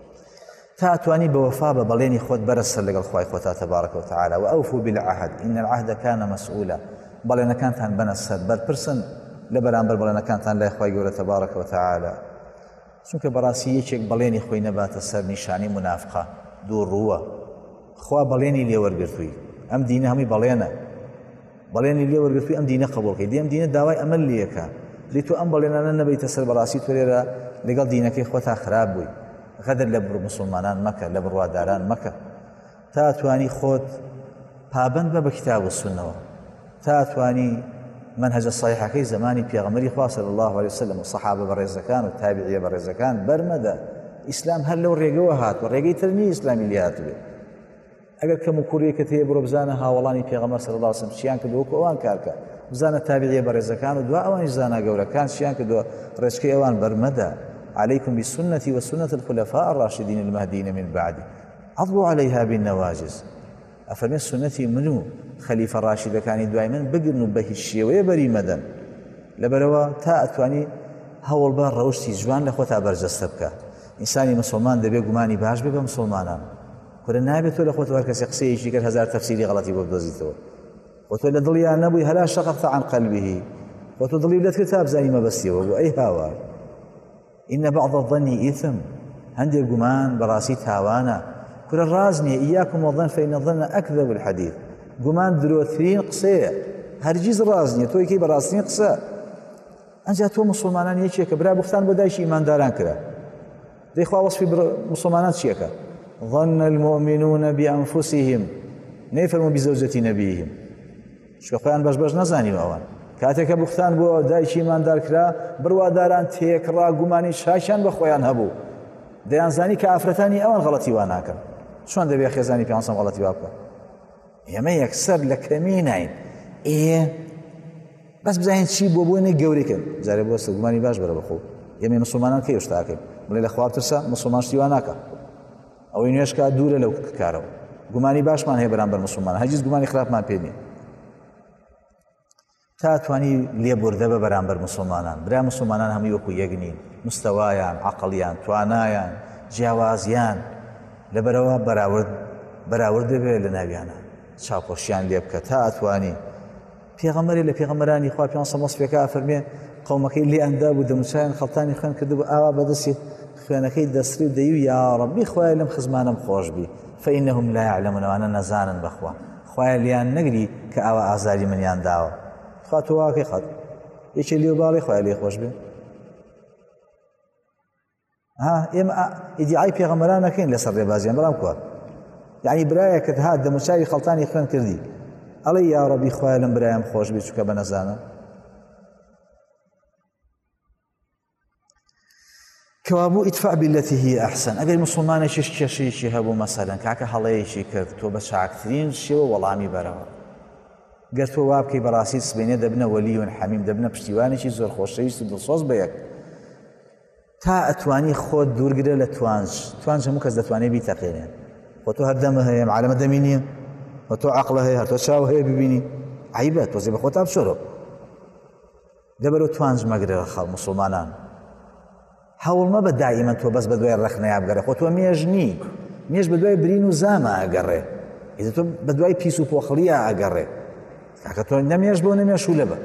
تا ئەتوانی بە وەفا بە بەڵێنی خۆت بەرەسەر لەگەڵ خوای خۆتا تەبارەکە وتەعالە وأوفوا بالعهد إن العهد كان مسؤولا بەڵێنەکانتان بەنە سەر بەرپرسن لە بەرامبەر بەڵێنەکانتان لای خوای گەورە تەبارەکە وتەعالە چونکە بەڕاستی یەکێک بەڵێنی خۆی نەباتە سەر نیشانی منافقە دوو ڕووە خوا بەڵێنی لێوەرگرتووی ئەم دینە هەمووی بەڵێنە بەڵێنی لێوەرگرتووی ئەم دینە قبوڵکەی دێم دینە داوای ئەمەل لێەکە دەی تۆ ئەم بەڵێنانە نەبیتە سەر بەڕاستی تۆ لێرە لەگەڵ دینەکەی خۆتا خراپ بووی غەدر لە مسلمانان مەکە لە بڕواداران مەکە تا ئەتوانی خۆت پابەند بە کتاب و سونەوە تا ئەتوانی منهج صحیحەکەی زمانی پێغەمبەری خوا صلی الله علیه وسلم و سەحابە بەڕێزەکان و تابعیە بەڕێزەکان بەرمەدە ئیسلام هەر لەو ڕێگەوە هاتووە ڕێگەی تر نییە ئیسلامی لێ هاتووێت ئەگەر کەم و کوڕیەکەت هەیە بڕۆ بزانە هاوڵانی پێغەمبەر صلی الله علیه وسلم چیان کردووە وەکو ئەوان کارکە بزانە تابعیە بەڕێزەکان و دوا ئەوانیش زانا گەورەکان چیان کردووە ڕێچکەی ئەوان بەرمەدە عليكم بسنتي وسنة الخلفاء الراشدين المهديين من بعدي عضوا عليها بالنواجذ أفرمي سنتي منو خليفة راشدة كان دائما بقرنوا به الشيء ويبري مدن لبروا تا أتواني هول بار روشتي جوان لأخوة برجستبك إنساني مسلمان دبي قماني باش بيبا مسلمانا كل نابتو لأخوة وركس يقصي شكر هزار تفسيري غلطي ببدوزيتو وتولى ضليا نبوي هلا شققت عن قلبه وتضلي لك كتاب زي ما بس يوه أي هوا إن بعض الظن إثم هندي قمان براسي تاوانا كل الرازني إياكم والظن فإن الظن أكذب الحديث قمان دروثرين قصية هرجيز رازني توي كي براسني قصة أنجا تو مسلمانان يشيك برا بختان بدايش إيمان داران كرا دي إخوة وصفي مسلمانان شيكا ظن المؤمنون بأنفسهم نيفرموا بزوجة نبيهم شو خوان باش نزاني وأوان کاتێکە بوختان بۆ دایکی ماندار کرا بڕواداران تێکڕا گومانی شاشیان بە خۆیان هەبوو دەیانزانی کە ئافرەتانی ئەوان غەڵەتی وا ناکەن چۆن دەبێ خێزانی پێغەمبەر غەڵەتی وا بکە ئێمە یەکسەر لە کەمی ناین بەس بزانین چی بۆ بوونی گەورەکەن جارێ بۆستە گومانی باش بەرە بەخۆ ئێمە مسلمانان کەی شتاکەین بڵێ لە خوا بترسە مسلمان شتی وا ناکە ئەوەی نوێشکە دوورە لەو کارەوە گومانی باشمان هەیە بەرامبەر مسلمانان هەرگیز گومانی خراپمان پێ نییە تا توانی لێبوردە بە بەرامبەر مسلمانان برا مسلمانان هەمووی وەکو یەک نین مستەوایان عەقڵیان توانایان جیاوازیان لەبەرەوە بەراورد دەبێت لە ناویانە چاوپۆشیان لێ بکە تا ئەتوانی پێغەمبەری لە پێغەمبەرانی خوا پێغەمبەر وەسفێکە فەرمێ قەومەکەی لێ ئەندا بوو دەموچایان خەڵتانی خوێن کردبوو ئاوا بەدەستی خوێنەکەی دەسری و دەیو یا ڕەبی خوایە لەم خزمانم خۆش بی فإنهم لا يعلمون وأنا نەزانن بەخوا خوایە لیان نەگری کە ئاوا ئازاری منیان داوە خاتو واقعی خات یکی لیو بالی خواهی لی خوش بی ئێمە ئیدعای پێغەمبەران نەکەین لەسەر ڕێبازیان بەڵام کووە یعنی برایەکت هات دەموچاوی خەڵتانی خوێن کردی ئەڵێ یا ڕەبی خوایە لەم برایەم خۆش بێ چووکە بە نەزانە کەوابوو ئیدفع بالەتی هی ئەحسەن ئەگەر موسڵمانێکیش کێشەیەکی هەبوو مەسەلەن کاکە هەڵەیەکی کرد تۆ بە چاکترین شێوە وەڵامی بەرەوە گەر تۆ وا بکەی بەڕاستی سبەینێ دەبنە وەلیون حەمیم دەبنە پشتیوانێکی زۆر خۆشەویست و دڵسۆز بە یەک تا ئەتوانی خۆت دوورگرە لە توانج هەموو کەس دەتوانێت بیتەقێنێن خۆ تۆ هەردەمە هەیە عالەمە دەمی نییە بە تۆ عەقڵە هەیە هەر تۆ چاو هەیە ببینی عیبە تۆزێ بە خۆت بشۆرە دەبەرەوە توانج مەگرە خەڵ موسڵمانان هەوڵمە بە دائیمەن تۆ بەس بە دوای ڕەخنەیە بگەڕێ خۆ تۆ مێژنی مێژ بە دوای برین و زامە ئەگەڕێ ئیتر تۆ بە دوای پیس و پۆخڵیە ئەگەڕێ کاکە تۆ نەمێژ بۆ نەمێش و لەبە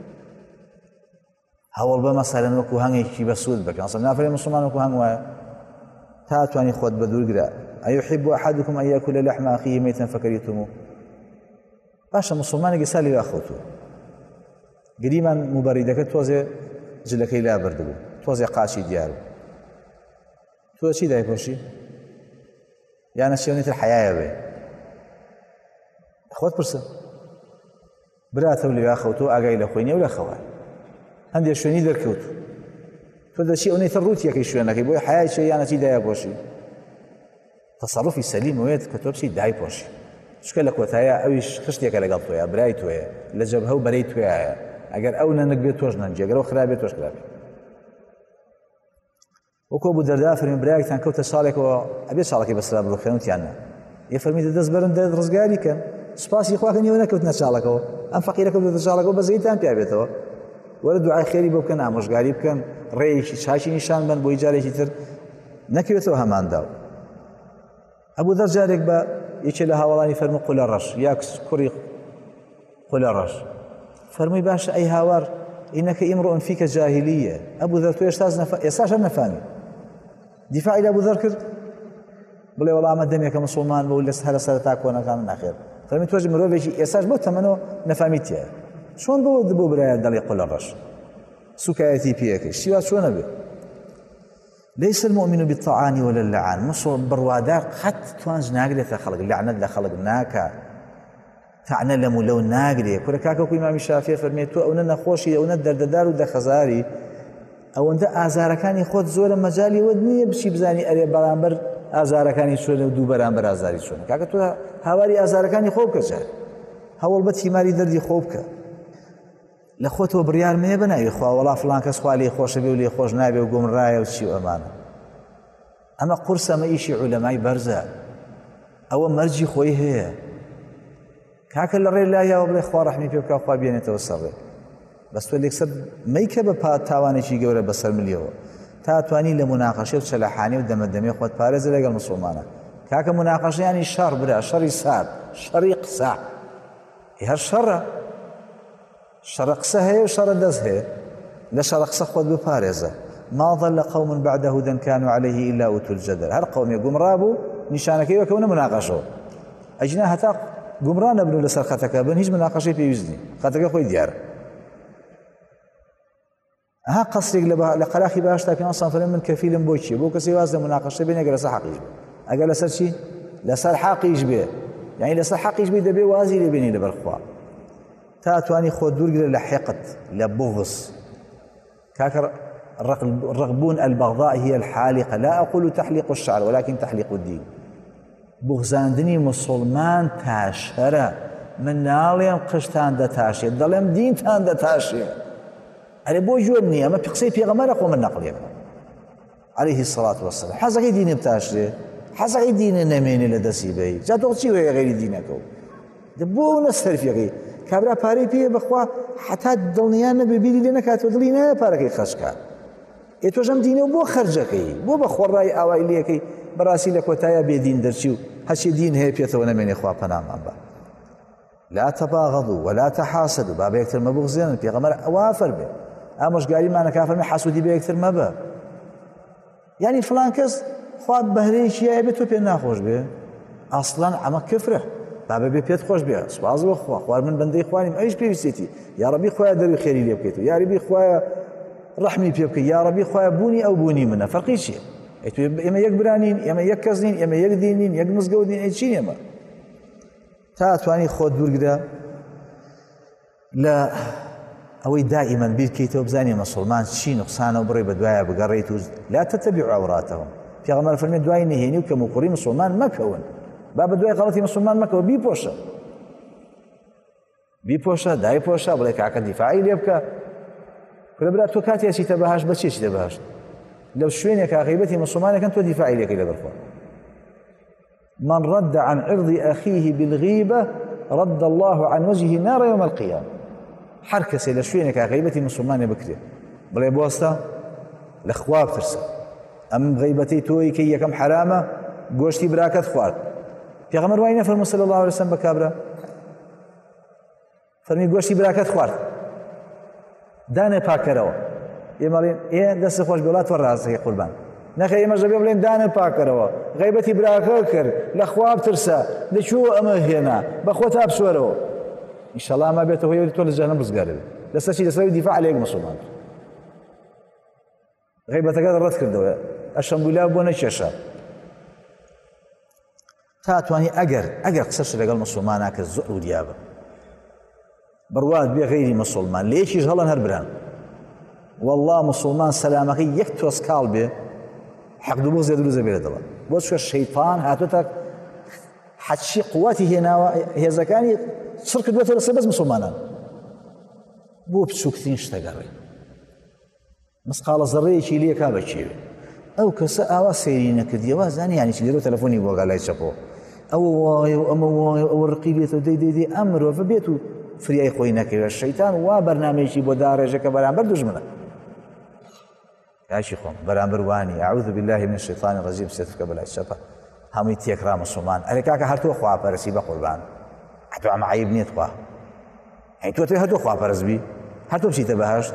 هەوڵ بە مەسەلەن وەکو هەنگێکی بەسوود بکەن ئەسڵ نافرێ موسڵمان وەکو هەنگ وایە تا توانی خۆت بە دوورگرە ئەیحب ئەحەدوکم ئەن یەأکوڵ لەحم ئەخیه مەیتەن فەکەریتموه باشە موسڵمانێکی سالی واخۆتووە گریمان موبەریدەکە تۆزێ جلەکەی لا بردبوو تۆزێ قاچی دیار تۆ چی دایپۆشی یانە شێونیتر حەیایە بێ خۆت پرسە براتە و لێوا خەوتۆ ئاگای لە خۆی نیە و لە خەوای هەندێک شوێنی دەرکەوت تۆ دەچی ئەوەی تر ڕوتیەکەی شوێنەکەی بۆی حەیای چێ یانە چی دایپۆشی تەسەڕوفی سەلیم وێت کە تۆ بچی دایپۆشی چکە لە کۆتایە ئەویش خشتێکە لەگەڵ تۆیە برای تۆیە لە جەبهە و بەرەی تۆیە ئەگەر ئەو نەنەک بێت تۆش نەنجێ ئەگەر ئەو خراپێت تۆش خراپێت وەکو بوو دەردا فەرمی برایەکتان کەوتە ساڵێکەوە ئەبێ ساڵەکەی بەسرا بڕخێنوتیان نا یە فەرمیدە دەست بەرن دەست ڕزگاری کەن سوپاسی خواکەن یەوە نەکەوتنە چاڵەکەەوە ئەم فەقیرە کەوتە چاڵەکەەوە بەزەیتان پیا بێتەوە وەرە دوعای خێری بۆ بکەن ئامۆژگاری بکەن ڕێیەکی چاکی نیشان بن بۆی جارێکی تر نەکەوێتەوە هەماندا ئەبوو دەر جارێک بە یەکێ لە هاوڵانی فەرموو قولە ڕەش یا کوڕی قولە ڕەش فەرمووی باشە ئەی هاوار ئینەکە ئیمڕۆ فیکە جاهیلیە ئەبوو دەر تۆ ئێستاش هەر نەفامی دیفاعی لە ئەبوو دەر کرد بڵێ وەڵا ئەمە دەمێکە مسڵمان بە و هەرە سەرەتا کۆنەکان ناخێر فەرمی تۆش مرۆڤێکی ئێستاش بۆ تەمەنەوە نەفامیتیە چۆن بۆ برایەت دەڵێ قولە ڕەش سوکایەتی پێەکەی شیوا چۆنە بێ ليس المؤمن بالطعان ولا اللعان مصر بروادار قد توانج ناقرية خلق لعنة لخلق ناكا تعنى لمو لو ناقرية كل كاكا كو إمام الشافعي فرميتو أو نخوشي أو ندرددار ودا خزاري أو أنت آزاركاني خود زور مجالي ودنية بشي بزاني أري برامبر آزاركاني شونا ودو برامبر آزاري شونا كاكا تو هاواري آزاركاني خوبك جار هاول بتي ماري دردي خوبك لخوتو بريار ما بناي اخوا والله فلان كس خوالي خوش بي ولي خوش نابي وقوم رايه وشي امانه اما قرصه ما يشي علماء برزه او مرجي خوي هي كاك الري لا يا ابو اخوا رحمي بك اخوا بيني توصل بس تو ليك سب ميكب با تاواني شي غوره بسر مليو تا تواني لمناقشه وشلحاني ودمدمي خوت بارز لقى المسلمانه كاك مناقشه يعني شر بلا شر يسار شريق ساع هي الشر شرقسه هي وشر دز هي لا شرقسه خود ببارزه ما ظل قوم بعد هدى كانوا عليه الا اوتوا الجدل هر قوم يقوم رابو نشانك يكون مناقشه اجناها تاق قمران ابن لسرختك بن هيج مناقشه في وزني خاطر خوي ديار ها قصرك لقلاخي باش لكن اصلا فلم من كفيل بوشي بو كسي واز مناقشه بين جلس حقيج اقل سر شي لسر حقيج به يعني لسر حقيج به دبي وازي لي بيني لبرخوا تاتواني خود دور لحقت لبغض كاكر الرغبون البغضاء هي الحالقه لا اقول تحليق الشعر ولكن تحليق الدين بغزاندني مسلمان تاشره من ناليم قشتان دتاشي ضلم دين تان دتاشي على بو جوبني اما بقصي في غمر اقوم النقل عليه الصلاه والسلام حزقي دين بتاشي حزقي دين نميني لدسيبي جاتوشي غير دينك دبو نسر فيكي كابرا پارەی پێ بەخوا حتا دڵنیان نەبێ بیری لێ نەکاتەوە دڵی نایە پارەکەی خەشکات ئێ تۆش ئەم دینە و بۆ خەرجەکەی بۆ بە خۆڕای ئاوای لێەکەی بەڕاستی لە کۆتایە بێدین دەرچی و هەرچی دین هەیە پێێتەوە نەمێنێ خوا پەنامان بە لا تباغضوا ولا تحاسدوا با بە یەکتر مەبوغزێنن پێغەمبەر ئەوا فەرمێ ئامۆژگاریمانە کا فەرمێ حەسوودی بە یەکتر مەبە یعنی فڵان کەس خوا بەهرەیەکی هەیە بێت تۆ پێ ناخۆش بێ ئەسڵەن ئەمە کفرە بابا بي بيت خوش بها سبحان الله خوار من بندي اخواني ايش بيستي يا ربي خويا دري خيري لي بكيتو يا ربي خويا رحمي بيبكي يا ربي خويا بوني او بوني منه فرقي شيء ئێمە یەک برانین، ئێمە یەک کەس نین، ئێمە یەک دینین، یەک مزگەوت نین، چین ئێمە تا ئەتوانی خۆت دوورگرە لە ئەوەی دائیمەن بیرکەیتەوە بزانێ مەسڵمان چی نوقسانە و بڕێ بە دوایە بگەڕێیت و لا تتبعوا عوراتهم. پێغەمبەر فەرمێ دوای نهێنی و کەموکوڕی مسلمان مەکەون، با بە دوای غەڵەتی مسلمان مەکەوە، بیپۆشە دایپۆشە بڵێ کاکە دیفاعی لێ بکە. برا تۆ کاتی ئەچیتە بەهاشت بە چی چیتە بەهاشت؟ لەو شوێنێکا غیبەتی مسلمانەکەن تۆ دیفاعی لێکەی لەگەڵ خۆ. من رد عن عرض أخيه بالغيبة رد الله عن وجهه نار يوم القيامة. هەر کەسێ لە شوێنێکا غیبەتی مسلمانێ بکرێ بڵێ بۆستە لە خوا بترسە، ئەم غیبەتەی تۆی کە یەکەم حرامە گۆشتی براکەت خوارد. پێغەمبەر وای نەفەرموو صلی الله علیه وسلم بە کابرا، فەرمی گۆشتی براکەت خوارد دانێ پاکەرەوە. ئێمەڵێن دەستی خۆش بێ وڵات وەڕاستەکەی قوربان نەخێ ئێمەش دەبێ بڵێن دانێ پاکەرەوە، غیبەتی براکە کرد، لە خوا بترسە، لەکوێوە ئەمە هێنا، بەخۆ تا بسوەرەوە. ئینشەڵڵا ئەمە بێتە هۆی تۆ لە جەهەنەم ڕزگارە بێت. لەسەر چی؟ لەسەر دیفاع لە یەک مسلمان غیبەتەکەت ڕەت کردەوە، ئەشەمبولا بۆ نەکێشە تا توانی ئەگەر قسەش لەگەڵ مسلمانە کە زۆر وریابە بڕوات بێ غەیری مسلمان لە یەکیش هەڵەن هەر بران. والله مسلمان سەلامەکەی یەک تۆس کاڵ بێ حەقدو بۆ زێ دروزە بێرە دەڵە بۆ چکە شەیطان هاتوتە حەچی قوواتی هێناوە هێزەکانی سڕ کردوێتە لەسەر بەس مسلمانان بۆ بچووکترین شتەگەڕێ مسقالە زەڕەیەکی لێ کا بەکێوێ. ئەو کەسە ئاوا سەیری نەکردیەوە زانی یانی چ لێرە تەلەفۆنی بۆ گەڵای چەپەوە ئەوە وایە و ئەمە وایە ئەوە ڕقی بێتەوە دەی ئەم مرۆڤە بێت و فریای خۆی نەکەوێت. شەیتان وا بەرنامەیەکی بۆ داڕێژەکە بەرامبەر دوژمنە. کاشی خۆم بەرامبەر وانی ئەعوذ بالله من الشیطان الرجیم سێتکە بەلای چەپە هەمووی تێکرا مسلمان. ئەرێ کاکە هەر تۆ خواپەرستی بە قوربان هەتۆ ئەمە عەیب نییە خوا تۆ هەر تۆ خواپەرست بی هەر تۆ بچیتە بەهەشت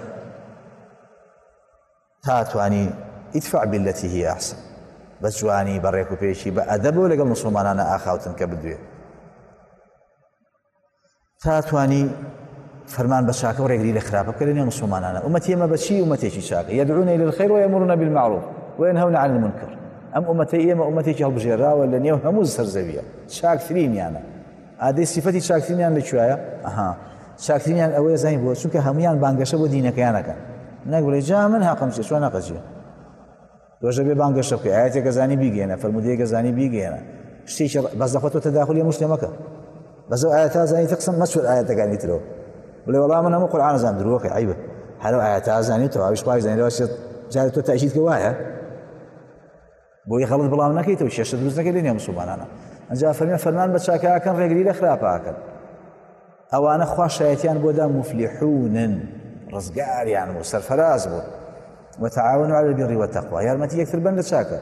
تا توانی ئیدفع بالەتی هی ئەحسن بە جوانی بە ڕێک و پێشی بە ئەدەبەوە لەگەڵ مسلمانانە ئاخاوتن کە بدوێ تا توانی فەرمان بە چاکە و ڕێگری لە خراپە بکە لە نێو مسلمانانە. ئومەتی ئێمە بەچی ئومەتێکی چاکە یەدعون إلى الخير ويأمرون بالمعروف وينهون عن المنكر. ئەم ئومەتەی ئێمە ئومەتێکی هەڵبژێراوە لە نێو هەموو سەرزەویە چاکترینیانە. ئادەی سیفەتی چاکترینیان لەکوێیە؟ چاکترینیان ئەوەیە زانی بۆ چونکە هەمویان بانگەشە بۆ دینەکەیانەکەن. نەک بڵێ جا من حەقم چێ چۆن نەقەچێ تۆژە بێ بانگەشە بکەی ئاەتێکە زانی بیگەێنە فەرمودەیەکە زانی بیگەێنە شتێکی بەس دەخۆ تۆ تەداخلی هەموو شتێ مەکە بەزەو ئاەتا زانی تەقسم مەچۆر ئاەتەکانی ترەوە بڵێ وەڵام من هەموو قورئان زانم درووەکەی عیبە هەرەو ئاەتا زانی تەواو ئاویش پاک زانیەوە جارێ تۆ تاکیدکە وایە بۆی خەڵت بڵاو نەکەیتەوە کێشە دروست نەکەی لە نێو مسلمانانە. ئەنجا فەرمان بە چاکەکەن ڕێگری لە خراپەکەن. ئەوانە خوا شایەتیان بۆدا مفلیحونن ڕزگاریان بوو سەرفەراز بوو. وتعاونوا على البر والتقوى یارمەتی یەکتر بن لە چاکە.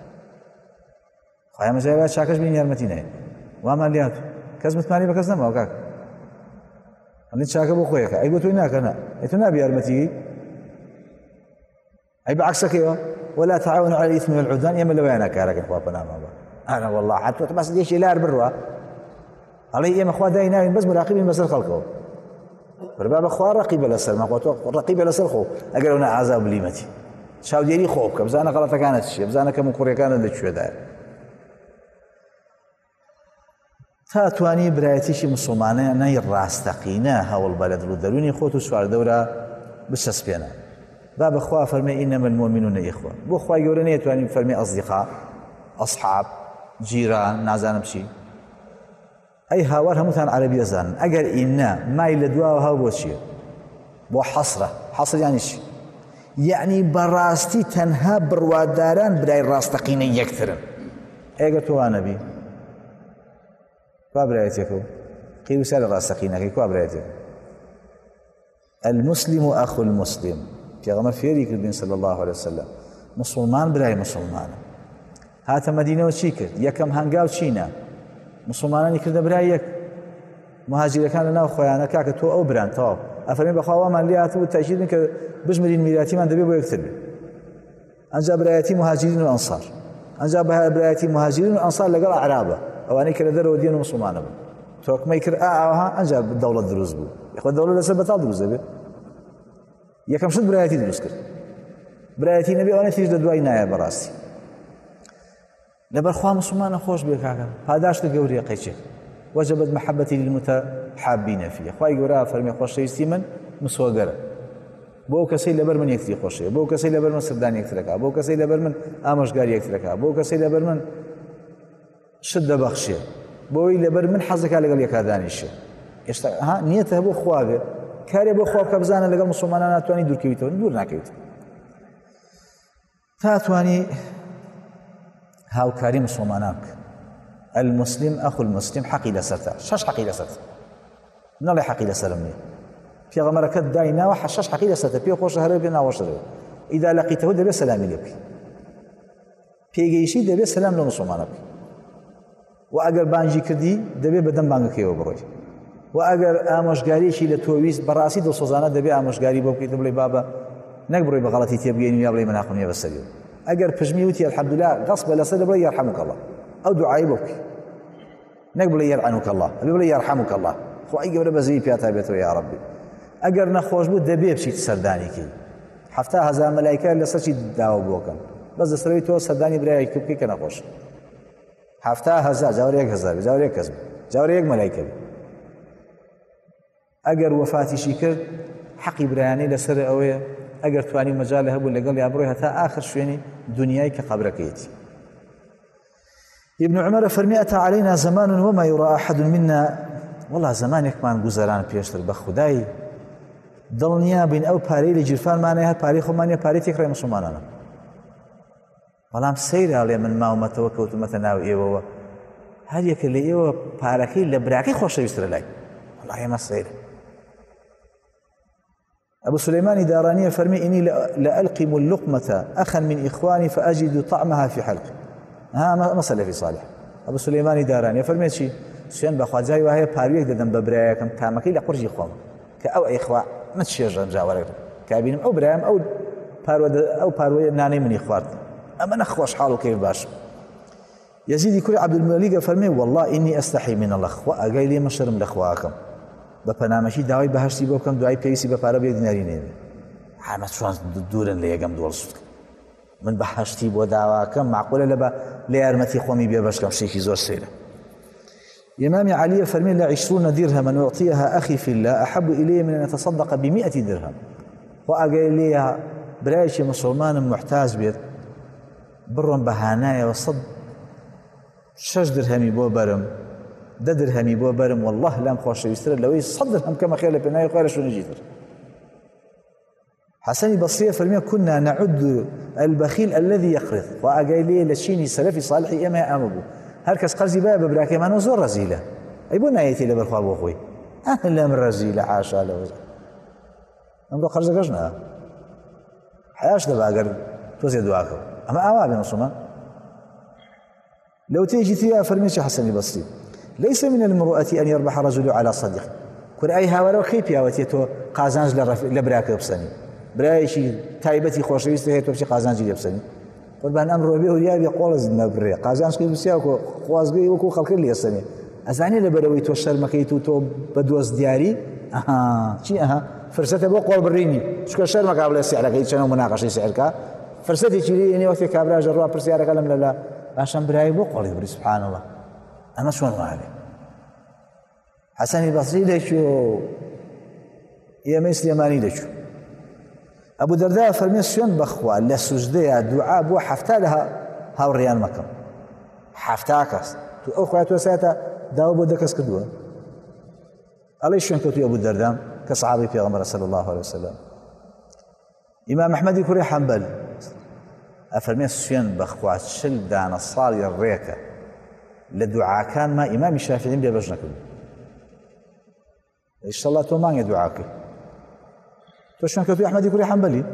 خۆیان مەجای چاکەش بین یارمەتی نایە وامان لێ هاتوو کەس متمانی بە کەس نەماوە کاک ئەڵێ چاکە بۆ خۆیەکە ئەی بۆ تۆی ناکەنە ئەی تۆ نابی یارمەتی ئەی بەعەکسەکەیەوە ولا تعاونوا على الإثم والعدوان ئێمە لەوەیە ناکارەکەن خوا پەنامان بە ئەنا والله حتى بەس دێشی لار بڕوە ئەڵێ ئێمە خوا دای ناوین بەس مراقبین بەسەر خەڵکەوە بربا بەخوا ڕەقیبە لەسەر مەخوا تۆ ڕەقیبە لەسەر خۆ ئەگەر ئەو نەئازا بلیمەتی چاودێری خۆ بکە بزانە غەڵەتەکانت چییە بزانە کەم و کوڕیەکانت لەکوێدایە تا توانی برایەتیشی مسلمانانەی ڕاستەقینە هەوڵ بە لە دڵ و دەرونی خۆت و چواردەورە بچەسپێنە. با بەخوا فەرمێ ئینەمە المؤمنون ئیخوە بۆ خوای گەورە نەیەتوانین فەرمێ ئەصدیقا ئەصحاب جیران نازانم چی ئەی هاوار هەمووتان عەرەبی دەزانن ئەگەر ئینە مای لە دواوە هاو بۆ چییە؟ بۆ حەسر یانی چی؟ یعنی بەڕاستی تەنها بڕواداران برای ڕاستەقینە یەکترن. ئەگەر تۆ وانەبی کوا برایەتێکە و قیر وسا لە ڕاستەقینەکەی کوا برایەتێک المسلم أخو المسلم پێغەمبەر فێری کردبین صلی الله عليه وسلم مسلمان برای مسلمانە. هاتە مەدینەوە چی کرد؟ یەکەم هەنگاو چینە؟ مسلمانانی کردە برای یەک. مهاجرەکان لەناو خۆیانە کاکە تۆ ئەو بران تەواو ئەفەرمێ بەخوا وامان لێ هاتبوو تاکید کە بژمرین میراتیمان دەبێ بۆ یەکتر بێت. ئەنجا برایەتی مهاجرین و ئەنسار ئەنجا برایەتی مهاجرین و ئەنسار لەگەڵ ئەعرابە ئەوانەی کە لە دەرەوە دێن و مسلمانە بوون تۆکمەی کرد ئاها ئەنجا دەوڵەت دروست بوو یخوا دەوڵەت لەسەر بەتاڵ دروست دەبێت. یەکەم شت برایەتی دروست کرد. برایەتی نەبێ ئەوانە تریش لە دوای نایە بەڕاستی لەبەرخوا مسلمانە خۆش بێ کاکە پاداشتە گەورەیە قەیچێک وجبت محبتي للمتحابين فيه خوای گەورە فەرمێ خۆشەویستی من مسوەگەرە بۆ کەسەی لەبەر من یەکتری خۆشەوێ بۆ کەسەی لەبەر من سردان یەکترەکە بۆ کەسەی لەبەر من ئامۆژگاری یەکترەکە بۆ کەسەی لەبەر من شت دەبەخشێ بۆی لەبەر من حەزەکە لەگەڵ یەکا دانیشێ ئێستا نیەتە بۆ خوا بێ کارێ بۆ خوا بکە بزانە لەگەڵ مسلمانان ناتوانانی دوورکەویتەوە دوور ناکەویت تاتوانی هاوکاری مسلمانان بکە المسلم أخو المسلم حقي لسرته شش حقي لسرته نلا حقي لسلمني في غمركت داينا وحشش حقي لسرته في خوش هرب بينا وشره إذا لقيته دبي سلام لك في جيشي دبي سلام لمسلمانك وأجر بانجي كردي دبي بدن بانك يو بروي وأجر آمشجاري شيء لتويس براسي دو صزانة دبي آمشجاري بوكي تبلي بابا نكبري بغلطي تبيني يا بلي مناخني يا بسريو أجر بجميوتي الحمد لله غصب لا صدق بلي يرحمك الله أو دعاء بوكي نقبل يلعنك الله أبي يرحمك الله خو أي قبل بزي بياتا بيتو يا ربي أجر نخوش بود دبي بشي تسرداني كي حفتها هذا ملائكة اللي صشي داو بوكم بس سروي تو سرداني براي كوكي كنا خوش حفتها هذا جاوريك هزار جاوريك كذب جاوريك ملائكة أجر وفاتي شكر حقي براني لسر أوي أجر تواني مجال هبو اللي قال يا بروي هتا آخر شويني دنياي كقبركيتي ابن عمر فرمي أتى علينا زمان وما يرى أحد منا والله زمانك ما نقزران بيشتر بخداي دڵنیا بین ئەو پارەی لە جیرفانمانەیە هەر پارەی خۆمانیە پارەی تێکڕای موسڵمانانە بەڵام سەیرە لێ من ماومەتەوە کەوتمەتە ناو ئێوەوە هەر یەکە لە ئێوە پارەکەی لە براکەی خۆشەویسترە لای وەڵڵاهی ئێمە سەیرە أبو سليمان داراني فرمي إني لألقم اللقمة أخا من إخواني فأجد طعمها في حلقي ها مسألة في صالح أبو سليمان داراني فرمي شيء سيان بخواجاي وهي بارويك ددن ببرايكم تامكي لقرجي خوم كأو إخوة ما تشير جاورك كابين أو برايم أو بارو ناني من إخوات أما نخوش حاله كيف باش يزيد كل عبد الملك فرمي والله إني أستحي من الله وأجي لي مشرم لأخواكم بەپەنامەکی داوای بەهەشتی بۆ بکەم دوای پێویستی بە پارە بە دیناری نێوێ حامەت چۆن دوورن لە یەکەم دووەڵسووت من بەهەشتی بۆ داواکەم معقولە لە یارمەتی خۆمی بێ بەشکەم شتێکی زۆر سێرە إمام علي فرمي لا 20 درهما أعطيها أخي في الله أحب إلي من أن يتصدق ب100 درهم وأجي لي برايشي مسلمان محتاج بيت برم بهانايا وصد 6 درهمي بۆ بەرم 10 درهمي بۆ بەرم والله لام خۆشەویسترە لەوەی 100 درهم کەمە خێر لە پێناوی خۆی لە شوێنێکی تر حسن بصري فرمي كنا نعد البخيل الذي يقرض وأجي لي لشيني سلفي صالحي إما أمبو هركس قرزي بقى ببراكي ما نوزور رزيلة أي بو نايتي لبرخوا بوخوي أهلا من رزيلة عاشا لوز أمرو قرزة قجنا حياش دبا أقر توزي دواكو أما أوابي نصوما لو تيجي فيها فرميش حسن بصري ليس من المروءة أن يربح رجل على صديق كل أي هاولو خيبيا وتيتو قازانج لبراكي بسني برايشي تايبتي خوشويسته هيتو بشي قازانج لبسني قربان أمر به وريابي قولز نبري قازانج كي بسياكو خوازقي وكو خلقين لي السنة أزاني لبروي تو الشرمكيتو تو بدوز دياري شي فرصته بو قول بريني شكو الشرمك قبل سعرك يتشنو مناقشة سعرك فرصتي تشيلي إني وقتي كابرا جروا برسيارك لم لا عشان براي بو قول يبري سبحان الله أنا شلون وعلي حسن البصري ليشو يا ميس اليماني ليشو أبو درداء فرمي شلون بخوا للسجدة دعاء بو حفتا لها هاو الريان مكم حفتاكس تو أخواتو ساتا داو بو دكس كدوه الله شلون كتو أبو درداء كصحابي في غمرة صلى الله عليه وسلم إمام أحمد يكوري حنبل أفرمي شلون بخوا شل دانا صالي الريكة لدعاء كان ما إمام الشافعي بيه بجنك إن شاء الله تو ماني دعاك تو شلون كتو أحمد يكوري حنبلي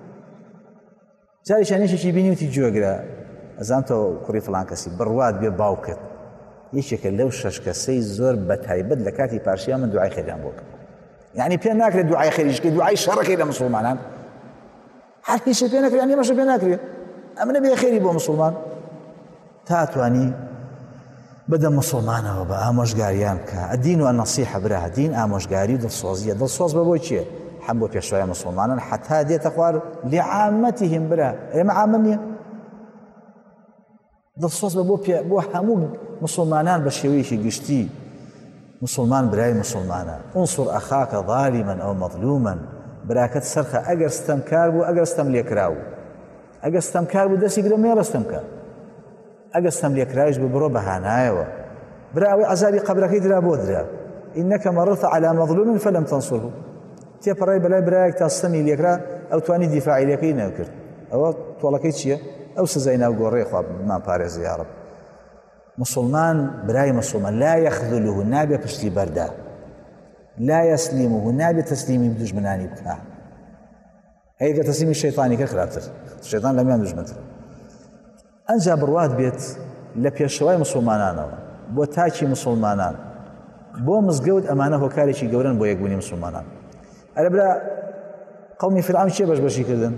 جاري شانيشي شي بيني وتي جوغرا أزانتو كوري فلان كسي برواد بيه باوكت يشكل لو شش كسي زور بتايبد لكاتي بارشيا من دعاء خير بوك يعني بين ناكل دعاء خير يشكي دعاء شرك إلى مسلمان حتى شي بين ناكل يعني مش بين ناكل أما نبي خير يبو مسلمان تاتواني بدأ مسلمانه وبا آموشگاریان که الدين والنصيحة براه دين آموشگاری دلسوزية دلسوز ببوي چیه حمبو پیشوای مسلمانان حتى دي تقوار لعامتهم براه اما عامنية دڵسۆز بە بۆ هەموو مسلمانان بە شێوەیەکی گشتی مسلمان برای مسلمانە ئونسوڕ ئەخاکە ظالیمەن ئەو مەظلومەن براکەت سەرخە ئەگەر ستەمکار بوو ئەگەر ستەم لێکراو ئەگەر ستەمکار بوو دەستی گرە مێڵە ستەمکار ئەگەر ستەم لێکراویش ببڕۆ بەهانایەوە براوی عەزابی قەبرەکەی درا بۆ درا ئینەکە مەڕەتە عەلا مەظلومین فەلەم تەنسوڕه تێپەڕی بەلای برایەک تا ستەمی لێکرا ئەو توانی دیفاعیلەکەی نەکرد ئەوە تۆڵەکەی چییە؟ ئەو سزای ناوگۆڕەی خوا بمان پارێزی یا رەب مسلمان برای مسلمان لا يخذله نابێ پشتی بەردا لا يسلمه نابێ تەسلیمی دوژمنانی بکە هەیەکە تەسلیمی شەیطانی کە خراپتر شەیطان لەمیان دوژمنتر ئەنجا بڕوات بێت لە پێشەوای مسلمانانەوە بۆ تاکی مسلمانان بۆ مزگەوت ئەمانە هۆکارێکی گەورن بۆ یەکبوونی مسلمانان ئەرە برا قەومی فرعون چێ بەشبەشی کردن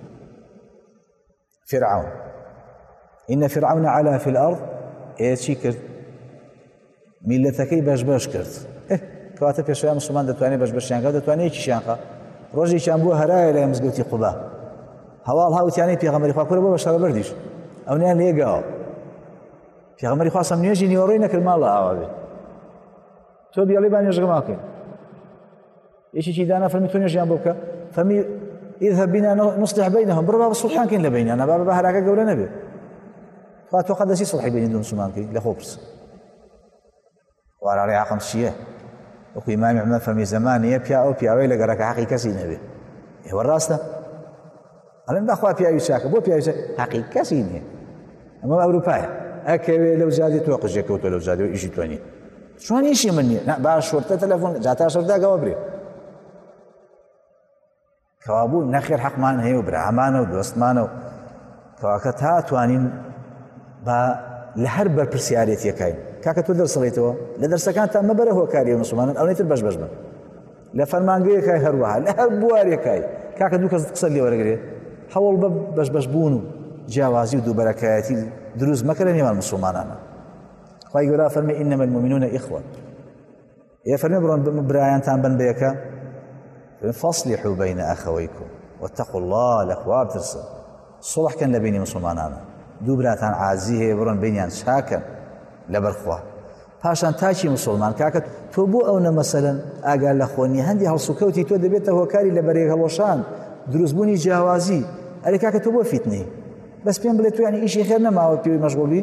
فرعون إن فرعون علا في الأرض چی کرد میلەتەکەی بەشبەش کرد کەواتە پێشەوای مسلمان دەتوانێت بەشبەشیان کە دەتوانێت یەکیشیان کە ڕۆژێکیان بووە هەرایە لە مزگەوتی قوبا هەواڵ هاوتیانەی پێغەمبەری خوا کورە بۆ بە شەڕەبەردیش ئەو نیان لێگاوە پێغەمبەری خوا سەم نوێژی نیوەڕۆی نەکرد ماڵە ئاوا بێت تۆ بیاڵی با نوێژەکە ماکەین یەکێکی دانا فەرمی تۆ نوێژیان بۆ بکە فەرمی اذهب بنا نصلح بينهم بڕۆ با سوڵحان کەین لە بینیانە با بە هەراکە گەورە نەبێت تۆ قەت دەچی سڵحی بینی دوو مسلمانکەی لە خۆ پرس وەراری عەقڵ چییە وەکو ئیمامی عومەر فەرمی زەمانەیە پیا ئەو پیاوەی لە گەڕەکە حەقی کەسی نەبێ ئێوە ڕاستە ئەڵێن بەخوا پیاوی چاکە بۆ پیاوی چاک حەقی کەسی نییە ئەمە ئەوروپایە ئەکەوێ لەو جادی تۆ قژێکەوتە لەو جادی و ئیشی تۆ نییە چۆن ئیشی من نییە باش شۆرتە تەلەفۆن جاتا شەردا گەوە برێ کەوابوو نەخێر حەقمان هەیە و براهەمانە و دۆستمانە و کەواکە تا توانین با لە هەر بەرپرسیارەتیەکەین کاکە تۆ دەرسڵێتەوە لە دەرسەکان تا مەبەرە هۆکاری مسلمانان ئەو نێتر بەش بن لە فەرمانگەیەکای هەروەها لە هەر بوارێکای کاکە دوو کەس قسە لێ وەرەگرێت هەوڵ بە بەش بوون و جیاوازی و دووبەرەکایەتی دروست مەکە لە نێوان مسلمانانە خوای گەورە فەرمێ ئینەمە المؤمنون ئیخوە فەرمێ بڕۆن برایانتان بن بە یەکە فاصلحوا بين أخويكم واتقوا الله لخوا بترسل صلح كان لبيني مسلمانانا دوو براتان عازی هەیە بڕۆن بینیان چاکەن لەبەرخوا پاشان تاکی مسلمان کاکە تۆ بۆ ئەو نە مەسەلەن ئاگار لە خۆنی هەندی هەڵسوکەوتی تۆ دەبێتە هۆکاری لە بەرێک هەڵۆشان دروستبوونی جیاوازی ئەرێ کاکە تۆ بۆ فیتنەی بەس پێم بڵێت تۆ یانی ئیشی خێر نەماوە پێوی مەشغوڵی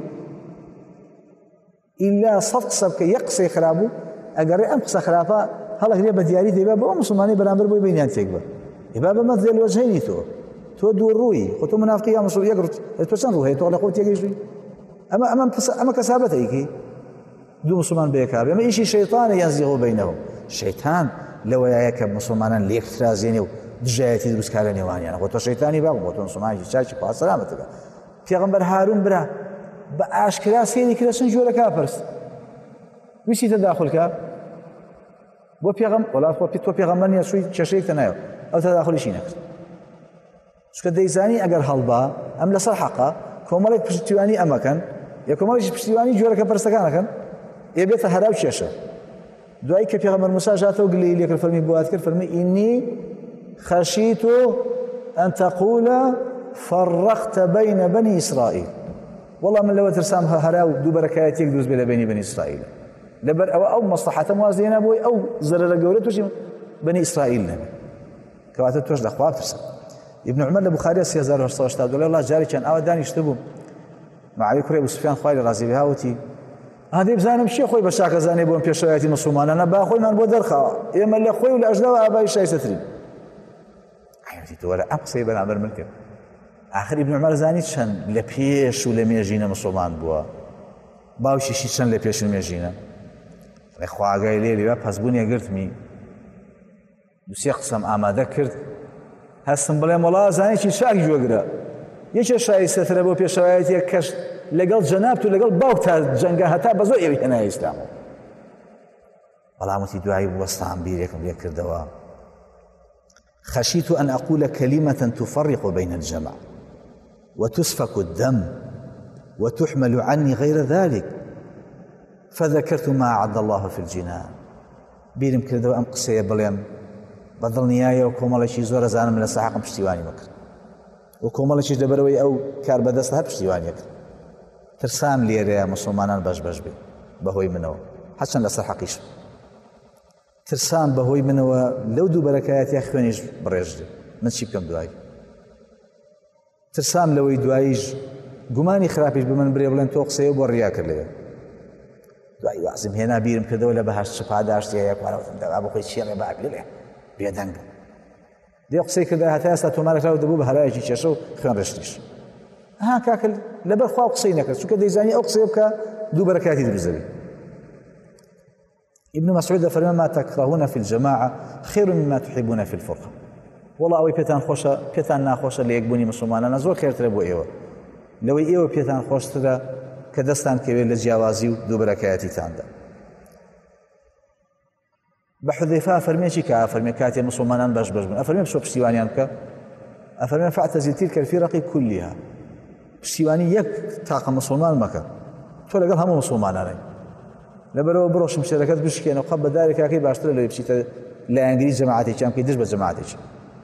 ئیلا سەد قسە بکە یەک قسەی خراپبوو ئەگەڕێ ئەم قسە خراپە هەڵەگرێ بە دیاری دەیبا بۆ مسلمانی بەرامبەر بۆی بینیان تێک بە ئێبا بەمە دێل وەجهەینی تۆ دوو ڕووی خۆ تۆ منافقی یا مسلمان یەک تۆ چەند ڕوو هەیە تۆ لە خۆت تێگەیشتی ئەمە کەسابەتەیەکی دوو مسلمان بەیەکا بێ ئەمە ئیشی شەیطانە یەنزیغ بەینەهوم شەیطان لەوەیە کە مسلمانان لێکترازێنێ و دژایەتی دروستکا لە نێوانیانە خۆ تۆ شەیطانی باوە بۆ تۆ مسلمانێکی چاکی خوا سەلامەتەکە پێغەمبەر هارون برا بە ئاشکرا سێری کرا چەند جۆرە کاپەرست ویستی تەداخولکە بۆ وڵات خۆ تۆ پێغەمبەر نییە سووی کێشەیەکتە نایەوە ئەو تەداخولیشی نەکرد چکە دەیزانی ئەگەر هەڵبا ئەم لەسەر حەقا کۆمەڵێک پشتیوانی ئەمەکەن یا کۆمەڵێکی پشتیوانی جۆرەکە پەرستەکانەکەن ئێ بێتە هەراو کێشە دوایی کە پێغەمبەر موسا هاتەوە گلەیی لێ کرد فەرمی بوات کرد فەرمی ئینی خەشیت ئەن تەقول فەرەقتە بەینە بەنی ئیسرائیل وەڵام من لەوە ترسام هەراو دووبەرەکایەتێک دروست بێ لە بینی بەنی ئیسرائیل لەبەر ئەوە ئەو مەسلحەتە واز لێ نەبووی ئەو زەرەرە گەورە تووشی بەنی ئیسرائیل نەبێ کەواتە تۆش لە خوا بترسە ابن عمر لبخاري 3880 دولار جاري كان أو داني اشتبوا معاوية كوري أبو سفيان خوالي رازي بها وتي هذه بزانم شيء خوي بشاك زاني بون بيشوياتي مسلمان أنا باخوي من بودرخا إما اللي خوي ولا أجدوا أباي شيء سترين أيوتي تورا أقصي بن عمر ملك آخر ابن عمر زاني شن لبيش ولا ميجينا مسلمان بوا باوشي شي شن لبيش وميجينا إخوة قايلي لي بس بوني قلت مي دوسي قسم آماده کرد هەستم بڵێم وەڵا زانێکی شاک جوێگرە یەکێ شایستەترە بۆ پێشەوایەتێک کەش لەگەڵ جەنابت و لەگەڵ باوک تا جەنگە هەتا بە زۆر ئێوەی هێنایە ئیسلامەوە بەڵام وتی دوایی وەستان بیرێکم لێ کردەوە خشيت أن أقول كلمة تفرق بين الجمع وتسفك الدم وتحمل عني غير ذلك فذكرت ما أعد الله في الجنان بیرم کردەوە ئەم قسەیە بڵێم بەدڵنیایە و کۆمەڵێکی زۆر ئەزانم لە سەحەقم پشتیوانی مەکرد و کۆمەڵێکیش لەبەرەوەی ئەو کار بەدەست هەر پشتیوانیە کرد ترسام لێرەیە مسلمانان بەش بێ بەهۆی منەوە حەچەند لەسەر حەقیش ترسام بەهۆی منەوە لەو دوو بەرەکایەتیا خوێنیش بڕێژدێ من چی بکەم دوایی ترسام لەوەی دواییش گومانی خراپیش بە من برێ بڵێن تۆ قسەیە بۆ ڕیا کرد لێ دوایی وازم هێنا بیرم کردەوە لە بەهەشت سوپاداشتی هەیە کوارەوەتم دەبا بخۆی چیەڕێ باگرێ لێ بێدەنگ بوو دێ قسەی کردا هەتا ئێستا تۆمارەکراوە دەبوو بە هەرایەکی کێشە و خوێن ڕشتیش ها کاکە لەبەر خوا قسەی نەکرد چونکە دەیزانی ئەو قسەیە بکە دوو بەرەکاتی دروزەوی ابن مسعود فرمى ما تكرهون في الجماعة خير مما تحبون في الفرقة والله أوي بيتان خوشة بيتان ناخوشة اللي يقبوني مسلمان زۆر خێرترە بۆ ئێوە لەوەی ئێوە پێتان خۆشترە کە دەستان کەوێت لە جیاوازی و دوو بەرەکایەتیتاندا بە حوذەیفە فەرمێکی کە ئەفەرمێ کاتێ مسلمانان بەش بن ئەفەرمێ بچۆ پشتیوانیان بکە ئەفەرمێ فاعتزل تلك الفرق كلها پشتیوانی یەک تاقە مسلمان مەکە تۆ لەگەڵ هەموو مسلمانانەی لەبەرەوە بڕۆ شمشێرەکەت بشکێنەوە قەت بە داری کاکەی باشترە لەوەی بچیتە لایەنگری جەماعەتێکیان بکەی دژ بە جەماعەتێکی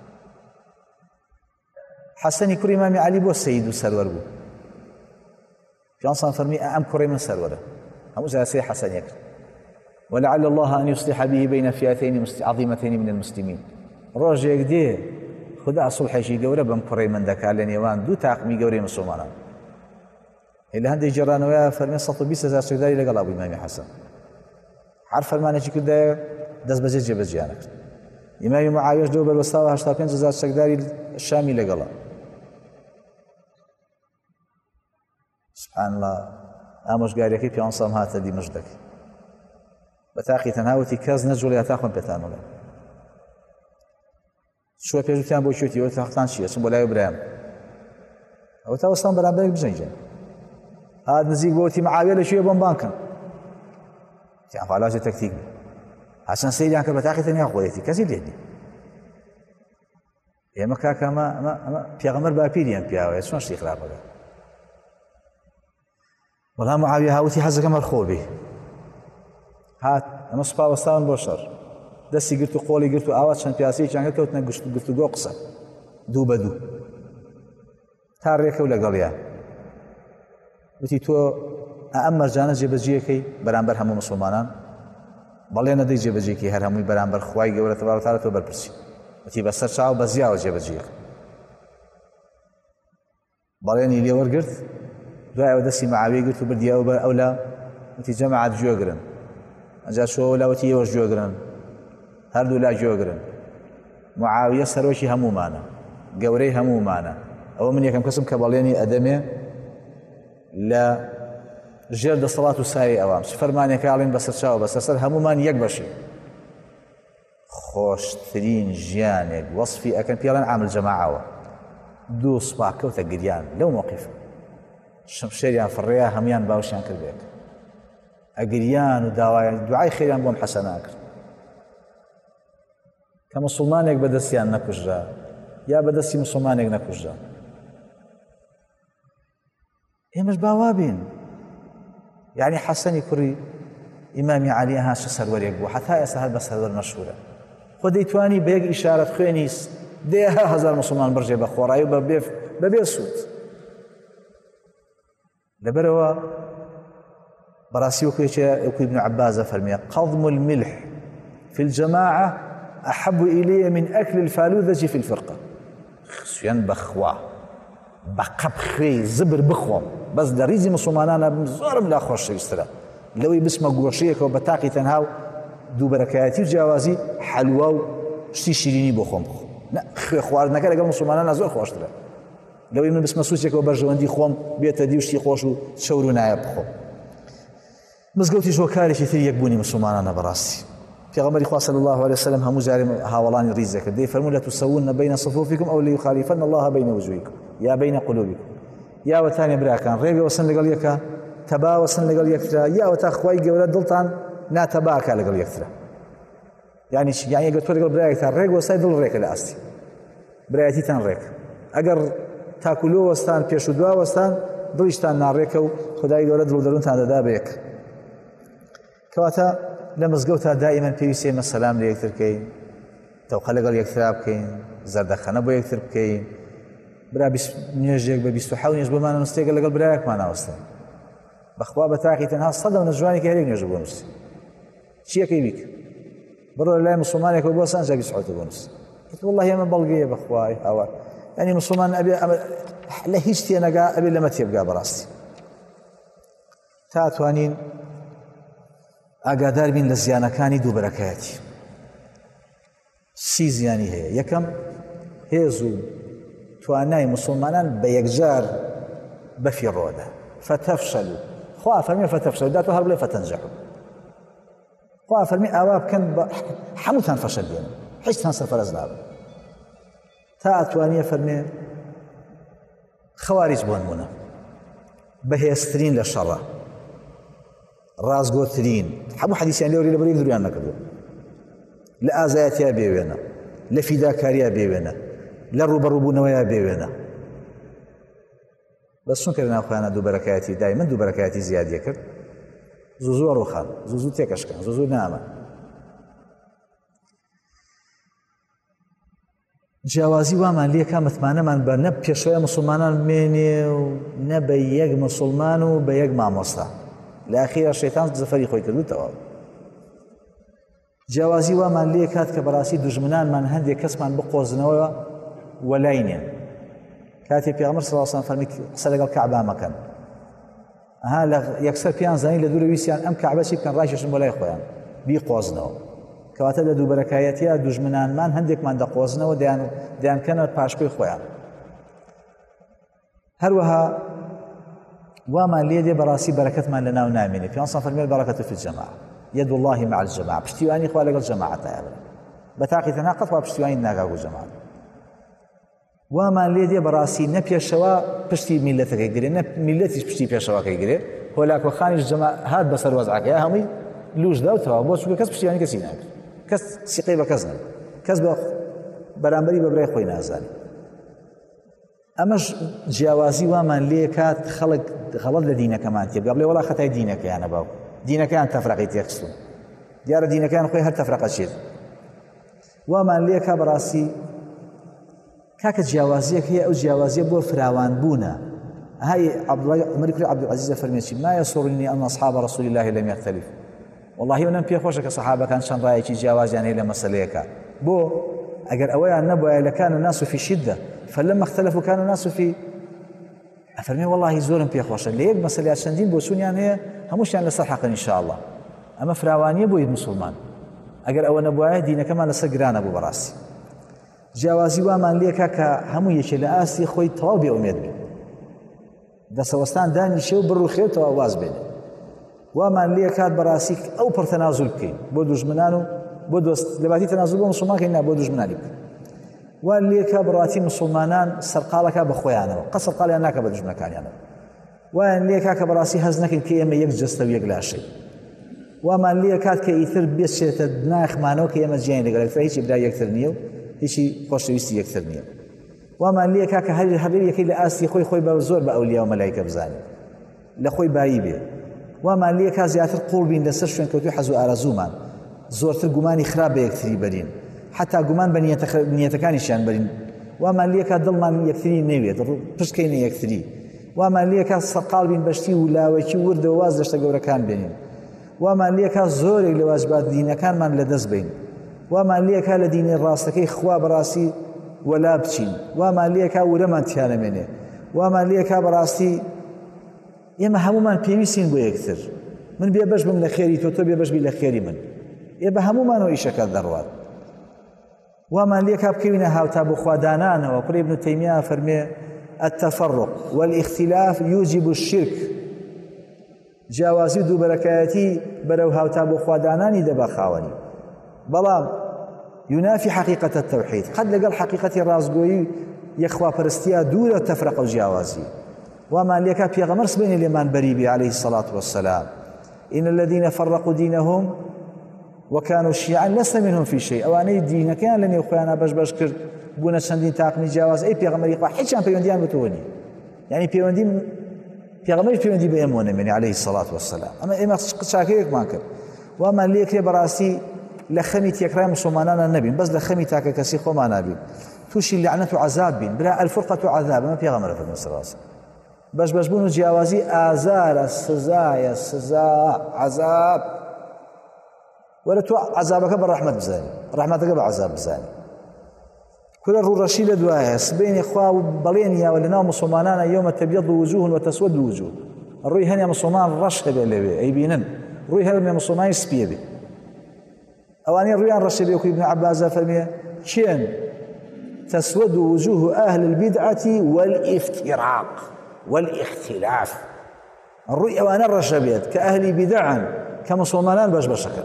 حەسەنی کوڕی ئیمامی عەلی بۆ سەید و سەروەر بوو پیانسان فەرمی ئەم کوڕی من سەروەرە هەموو جاسەی حەسەنیە کرد ولعل الله أن يصلح به بين فئتين عظيمتين من المسلمين ڕۆژێک دێ خدا سڵحێکی گەورە بەم کوڕی من دەکات لە نێوان دوو تاقمی گەورەی مسلمانان لە هەندێک جێڕانەوەیە فەرمێ 120,000 چەکداری لەگەڵ ئەبوو ئیمامی حەسەن هەر فەرمانێکی کردایە دەست بەجێ جێبەجێیان کرد ئیمامی معاویەش دەوە بەربەستاوە 85,000 چەکداری شامی لەگەڵە سبحان الله ئامۆژگاریەکەی پیانسەم هاتە دیمەشقەکە بە تاقی تەنهاوەتی کەس نەجوڵی هەتا خۆم پێتان وڵێ شوە پێشوتیان بۆ کوێتی ئەوە تاقتان چییە چم بۆ لای برایان ئەوە تا وەستان بەرامبەرێک بجەنگێن هات نزیک بۆتی معاویە لەکوێیە بۆم بانکن تیان فاڵاجە تەکتیک بوو هەچەند سەیریان کە بە تاقی تەنیا خۆیەتی کەسی لێنی ئێمە کاکە ئەمە پێغەمبەر باپیریان پیاوەیە چۆن شتی خراپەکە بەڵام معاویە هاوتی حەزەکە مەرخۆ بێ هات ئەمە سوپاوەستان بۆ شەڕ دەستی گرت و قۆڵی گرت و ئاوا چەند پیاسەیەکیان کرد کەوتنە گفتوگۆ قسە دوو بە دوو تا ڕێکەو لەگەڵیان وتی تۆ ئەم مەرجانە جێبەجێەکەی بەرامبەر هەموو مسلمانان بەڵێ نەدەی جێبەجێکی هەر هەمووی بەرامبەر خوای گەورە تەبارەک و تەعالا تۆ بەرپرسی وتی بەسەر چاو بە زیاوە جێبەجێەکە بەڵێنی لێ وەرگرت دوایەوە دەستی معاویە گرت و بردیەوە بە ئەولا وتی جەماعەت گوێگرن ئەجا شۆ لاوەتی ئێوەش گوێگرن هەردوو لا گوێگرن معاویە سەرۆکی هەموومانە گەورەی هەموومانە ئەوە من یەکەم کەسم کە بەڵێنی ئەدەمێ لە ژێر دەسەڵات و سایەی ئەوام چ فەرمانێکە ئاڵێن بەسەر چاوە بەسەر هەموومان یەک بەشی خۆشترین ژیانێک وەصفی ئەکەن پێڵێن عامل جەماعەوە دوو سوپا کەوتە گریان لەو مۆقیفە شمشێریان فڕێیە هەمویان باوشیان کردێک ئەگریان و داوایان دوعای خێریان بۆم حەسەنا کرد کە مسلمانێک بەدەستیان نەکوژرا یا بەدەستی مسلمانێک نەکوژرا ئێمەش باوا بین یعنی حەسەنی کوڕی ئیمامی عەلی هاشە سەروەرێک بوو حتا ئێستا هەر بە سەروەر مەشهورە خۆ دەیتوانی بە یەک ئیشارەت خوێنی دێها هەزار مسلمان بڕژێ بە خۆڕایی و بەبێ سوود لەبەرەوە بەڕاستی وەکو ابن عباس فەرمێ قەضم الملح في الجماعة أحب إلي من أكل الفالوذة في الفرقة سوێن بەخوا بەقەب خوێی زبر بخۆم بەس لە ریزی مسلمانانە زۆرم لا خۆشەویسترە لەوەی بسمە گۆشەیەکەوە بە تاقی تەنها و دووبەرەکایەتی و جیاوازی حەلوا و شتی شیرینی بۆ خۆم بخۆم خوێ خواردنەکە لەگەڵ مسلمانانە زۆر خۆشترە لەوەی من بسمە سووسێکەوە بەرژەوەندی خۆم بێتە دی و شتی خۆش و شەور و نایە بخۆم مزگەوتی ژۆکارێکی تر یەکبوونی مسلمانانە بەڕاستی پێغەمبەری خوا صلی الله عليه وسلم هەموو جارێ هاوڵانی ڕیز دەکرد دەیفەرموو لەتوسەوون بین صفوفکم ئەو لەیخالیفەن الله بین وجوهکم یا بین قلوبکم یاوەتانێ براکان ڕێگەوەسن لەگەڵ یەکە تەباوەسن لەگەڵ یەکترا یاوەتا خوای گەورە دڵتان ناتەباکە لەگەڵ یەکترا یعنی چی یعنی ئەگەر تۆ لەگەڵ برایەکتان ڕێک وەسای دڵ ڕێکە لە ئاستی برایەتیتان ڕێک ئەگەر تاکولۆ وەستان پێش و دوا وەستان دڵیشتان ناڕێکە و خدای گەورە دڵ و دەروونتان دەدا بە یەک کەواتە لە مزگەوتا دائیمەن پێویستە ئێمە سەلام لە یەکتر بکەین تەوقە لەگەڵ یەکترا بکەین زەردەخەنە بۆ یەکتر بکەین برا نوێژێک بە 27 نوێژ بمانە نوستێکە لەگەڵ برایەکمان ناوەستە بەخوا بە تاقی تەنها سەدە نەجوانی کە هەرێک نوێژ بۆ نووسی چیەکەی بیکە بڕۆ لای مسلمانێکەوە بۆ سانجاوی سعودە بۆ نووسی والله ئێمە بەڵگەیە بەخوای هاوار ینی مسلمان ئەبێ لە هیچ تێنەگا ئەبێ لەمە تێبگا بەڕاستی تا توانین ئاگادار بین لە زیانەکانی دووبەرەکەیەتی سی زیانی هەیە یەکەم هێز و توانای مسلمانان بە یەکجار بەفی ڕۆدا فتەفشەلوا خوا فەرمێ فتەفشەلوا داتوە هەر بڵێ فتەنجەحوا خوا فەرمی ئاوا بکەن هەمووتان فەشەل بێن هیچتان سەرفەرەز نابن تا ئەتوانیە فەرمێ خەواریج بۆ نمونە بەهێزترین لە شەڕە ڕازگۆترین هەموو حەدیثیان لێوەری لەبەر یەک درویان نەکردووە لە ئازایەتیا بێوێنە لە فیداکاریە بێوێنە لە ڕوبەڕووبوونەوەیە بێوێنە بەس چونکە لە ناوخۆیانە دووبەرەکایەتی دای من دووبەرەکایەتی زیادیە کرد زوو ڕووخان زوو تێکەشکە زوو نامە جیاوازی وامان لێکا متمانەمان بە نە پێشەوەی مسلمانان بمێنێ و نە بە یەک مسلمان و بە یەک مامۆستا لە ئاخیرا شەیتان زەفەری خۆی کردوتەوە جیاوازی وامان لێ کات کە بەڕاستی دوژمنانمان هەندێک کەسمان بقۆزنەوە وەلای کاتێ پێغەمبەر صلی الله علیه و سلم فەرمی قسە لەگەڵ کەعبە مەکەن ئەها لە یەکسەر پێیان زانی لە دوورە ویسیان ئەم کەعبە چی بکەن ڕایکێشن بۆ لای خۆیان بیقۆزنەوە کەواتە لە دووبەرەکایەتیە دوژمنانمان هەندێکمان دەقۆزنەوە دەیانکەنە پاشکۆی خۆیان هەروەها وامان لێ دێ بەڕاستی بەرەکەتمان لە ناو نامێنێ پێغەمبەر صلی الله علیه و سلم البەرەکەتو فی الجەماعە يد الله مع الجماعة پشتیوانی خوا لەگەڵ جەماعەتە بەتاقی تەنها قەت وا پشتیوانی ناگاو جەماعەت وامان لێ دێ بەڕاستی نە پێشەوە پشتی میلەتەکەی گرێ نە میلەتیش پشتی پێشەوەکەی گرێ هۆلاکۆخانیش جەماعەت بەسەر وەزعەکەیە هەمووی لوش داوتەوە بۆ چونکە کەس پشتیوانی کەسی ناکرد کەس سیقەی بە کەس نەبێت کەس بە بەرامبەری بە برای خۆی نازانێت ئەمەش جیاوازی وامان لێ کات خەڵک غەڵەت لە دینەکەمان تێبگا بڵێ وەڵا خەتای دینەکەیانە باو دینەکەیان تەفرەقی تێخستون دیارە دینەکەیان خۆی هەر تەفرەقە چێت وامان لێ کا بەڕاستی کاکە جیاوازیەک هەیە ئەو جیاوازیە بۆ فراوان بوونە هاي عمر كري عبد العزيز فرميتي ما يسرني أن أصحاب رسول الله لم يختلفوا والله ونم في خوشك صحابة كان شان رأيك جواز يعني إلى مسألة بو أجر أويا نبوة لكان الناس في شدة فلما اختلفوا كان الناس في أفرمي والله زورم في خوشك ليك مسألة شندين بوسون يعني هموش يعني لصحق إن شاء الله أما فراوانية بو مسلمان أجر أويا نبوة دينا كمان لسجران أبو براسي جوازي وما ليك كهمو يشيل آسي خوي توابي أميد بي دەسەوەستان دانیشێ و بڕ و خێوتەوە واز بێنێ وامان لێ کات بەڕاستی ئەو پڕ تەنازول بکەین بۆ دوژمنان و بۆ دۆست لەباتی تەنازول بۆ مسلمانکەین نا بۆ دوژمنانی بکەین وا لێ کا بڕاتی مسلمانان سەرقاڵەکە بە خۆیانەوە قەت سەرقاڵیان ناکە بە دوژمنەکانیانەوە وایان لێ کا کە بەڕاستی هەز نەکەین کە ئێمە یەک جەستە و یەک لاشەی وامان لێ کات کە ئیتر بێچێتە ناخمانەوە کە ئێمە جیانی لەگەڵ یەکتر هیچی برای یەکتر نییە و هیچی خۆشەویستی یەکتر نییە وامان لێ کاکە هەر یەکەی لە ئاستی خۆی بە زۆر بە ئەولیا و مەلایکە بزانێت لە خۆی بایی بێ وامان لێ کا زیاتر قوڵ بین لەسەر شوێنکەوتوی حەز و ئارەزوومان زۆرتر گومانی خراپ بە یەکتری بەرین حتا گومان بە نیەتەکانیشیان بەرین وامان لێ کا دڵمان یەکتری نەوێت پشتکەینە یەکتری وامان لێ کا سەرقاڵ بین بەشتی و لاوەکی وردە و واز لە شتە گەورەکان بێنین وامان لێ کا زۆرێک لە واجبات دینەکانمان لەدەست بین وامان لێ کا لە دینی ڕاستەکەی خوا بەڕاستی ولا بچین وامان لێ کا ورەمان تیانەمێنێ وامان لێ کا بەڕاستی ئێمە هەمومان پێویستین بۆ یەکتر من بێ بەش بم لە خێری تۆ بێ بەش بی لە خێری من ئێ بە هەمومانەوە ئیشەکە دەڕوات وامان لێ کا بکەوینە هاوتا بۆ خوادانانەوە کوڕی ابن تەیمیە فەرمێ التفرق والاختلاف يوجب الشرك جیاوازی و دووبەرەکایەتی بەرەو هاوتا بۆ خوادانانی دەبا خاوەنی بەڵام ينافي حقيقة التوحيد قد لقل حقيقة رازقوي يخوى فرستيا دولة تفرق الجوازي وما لك بيغمر سبين الإيمان بريبي عليه الصلاة والسلام إن الذين فرقوا دينهم وكانوا شيعا لست منهم في شيء أو أنا دين كان لن يخوانا باش كرد بونا شندين تاقني جواز أي بيغمر يخوى حيث بيونديان بتوني يعني بيغمر بأمونه مني عليه الصلاة والسلام أما إما شاكيك ما كر وما لك براسي لخمي تيكرا مسلمانانا نبين بس لخمي تاكا كسي خوما نبين توشي اللعنة عذاب بين بلا الفرقة عذاب ما بيغمر في المسراسة بەشبەشبوون و جیاوازی ئازارە، سزایە، سزا، عەزاب. وەرە تۆ عەزابەکە بە ڕەحمەت بزانی، ڕەحمەتەکە بە عەزاب بزانی. کورە ڕوڕەشی لە دوایە سبەینی خوا و بەڵێنیاوە لەناو موسڵمانانە یەومە تەبیەض وجوه وتەسوەد وجوه. ڕووی هەنێ موسڵمان ڕەش هەبێ لەوێ ئەیبینن، ڕووی هەرێ موسڵمانی سپیە بێ. ئەوانەی ڕوویان ڕەشە بێ وەکوی ابن عەباس فەرمێ چێن تسود وجوه أهل البدعة والافتراق والاختلاف. الرؤية أوان الرشبيت كأهل بدعا كمسلمان باش بشكل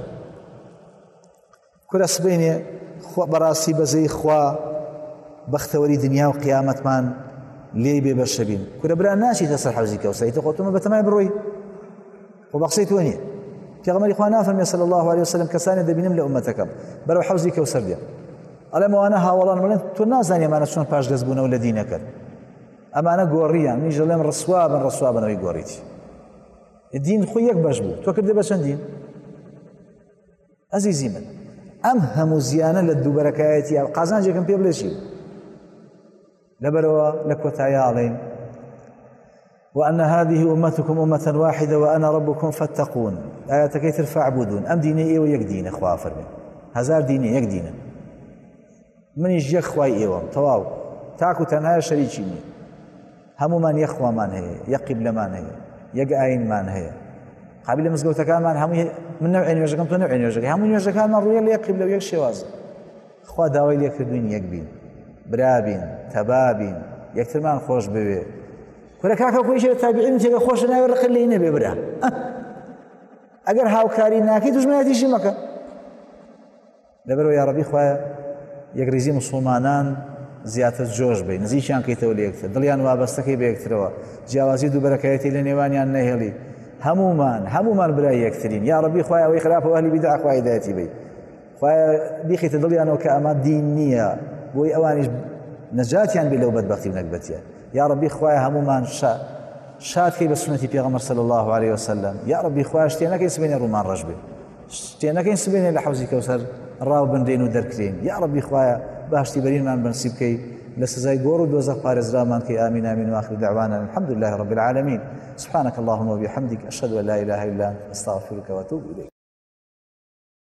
كل أسبيني براسي بزي خوا بختوري دنيا وقيامة من لي ببشبين كل برا ناشي تسر حوزي كوسر يتقوتم بتمام بروي وبقصيت ويني في غمر إخوانا فرمي صلى الله عليه وسلم كساني دبينم لأمتكم برو حوزي كوسر دي ألا موانا هاولان ملين تنازاني ما نشون باش دزبونا ولا دينك أما أنا قوريا نيجي لهم رسوابا نوي قوريتي الدين خويك بجبو توكر دي بشان دين عزيزي من أمهم زيانة للدو بركايتي قازان جيكم بيبلشي لبروا لكوتايا عليهم وأن هذه أمتكم أمة واحدة وأنا ربكم فاتقون آيات كي ترفع عبودون أم ديني إيه ويك دين أخوة فرمي هزار ديني يك دينه من يجي خواي إيوام تواو تاكو تنها شريكيني همو من يخوى من هي يقبل من هي يقاين من هي قبل مزقوتا كان من همو من نوعين يوجكم تو نوعين يوجك همو يوجكان من رويا اللي يقبل ويك شواز خوا داوي اللي يكردوين يقبين برابين تبابين يكترمان خوش بوي كل كاكا كويش التابعين تيجا خوش ناوي رقلي نبي برا اگر هاو كاري ناكي توش ما يتيجي مكا لبرو يا ربي خوايا يقريزي مسلمانان زيادة جوش بي نزيشان كيتو ليكتر دليان وابستكي بيكتروا جاوازي دو بركايتي لنيوانيان نهيلي همومان براي يكترين يا ربي خوايا ويخلاف واهلي بدع خوايا داتي بي خوايا بيخي تدليان وكأما دينية بوي اوانيش نجاتيان بي لو بدبختي ونكبتيان يا ربي خوايا همومان شاد كي بسنتي بيغمر صلى الله عليه وسلم يا ربي خوايا اشتينا كي سبيني رومان رجبي اشتينا كي سبيني لحوزي كوسر راو بندين ودركرين يا ربي خوايا باشتي برين من بنسيب كي لسزاي قورو دوزق بارز رامان كي آمين آمين وآخر دعوانا الحمد لله رب العالمين سبحانك اللهم وبحمدك أشهد أن لا إله إلا أنت أستغفرك وأتوب إليك.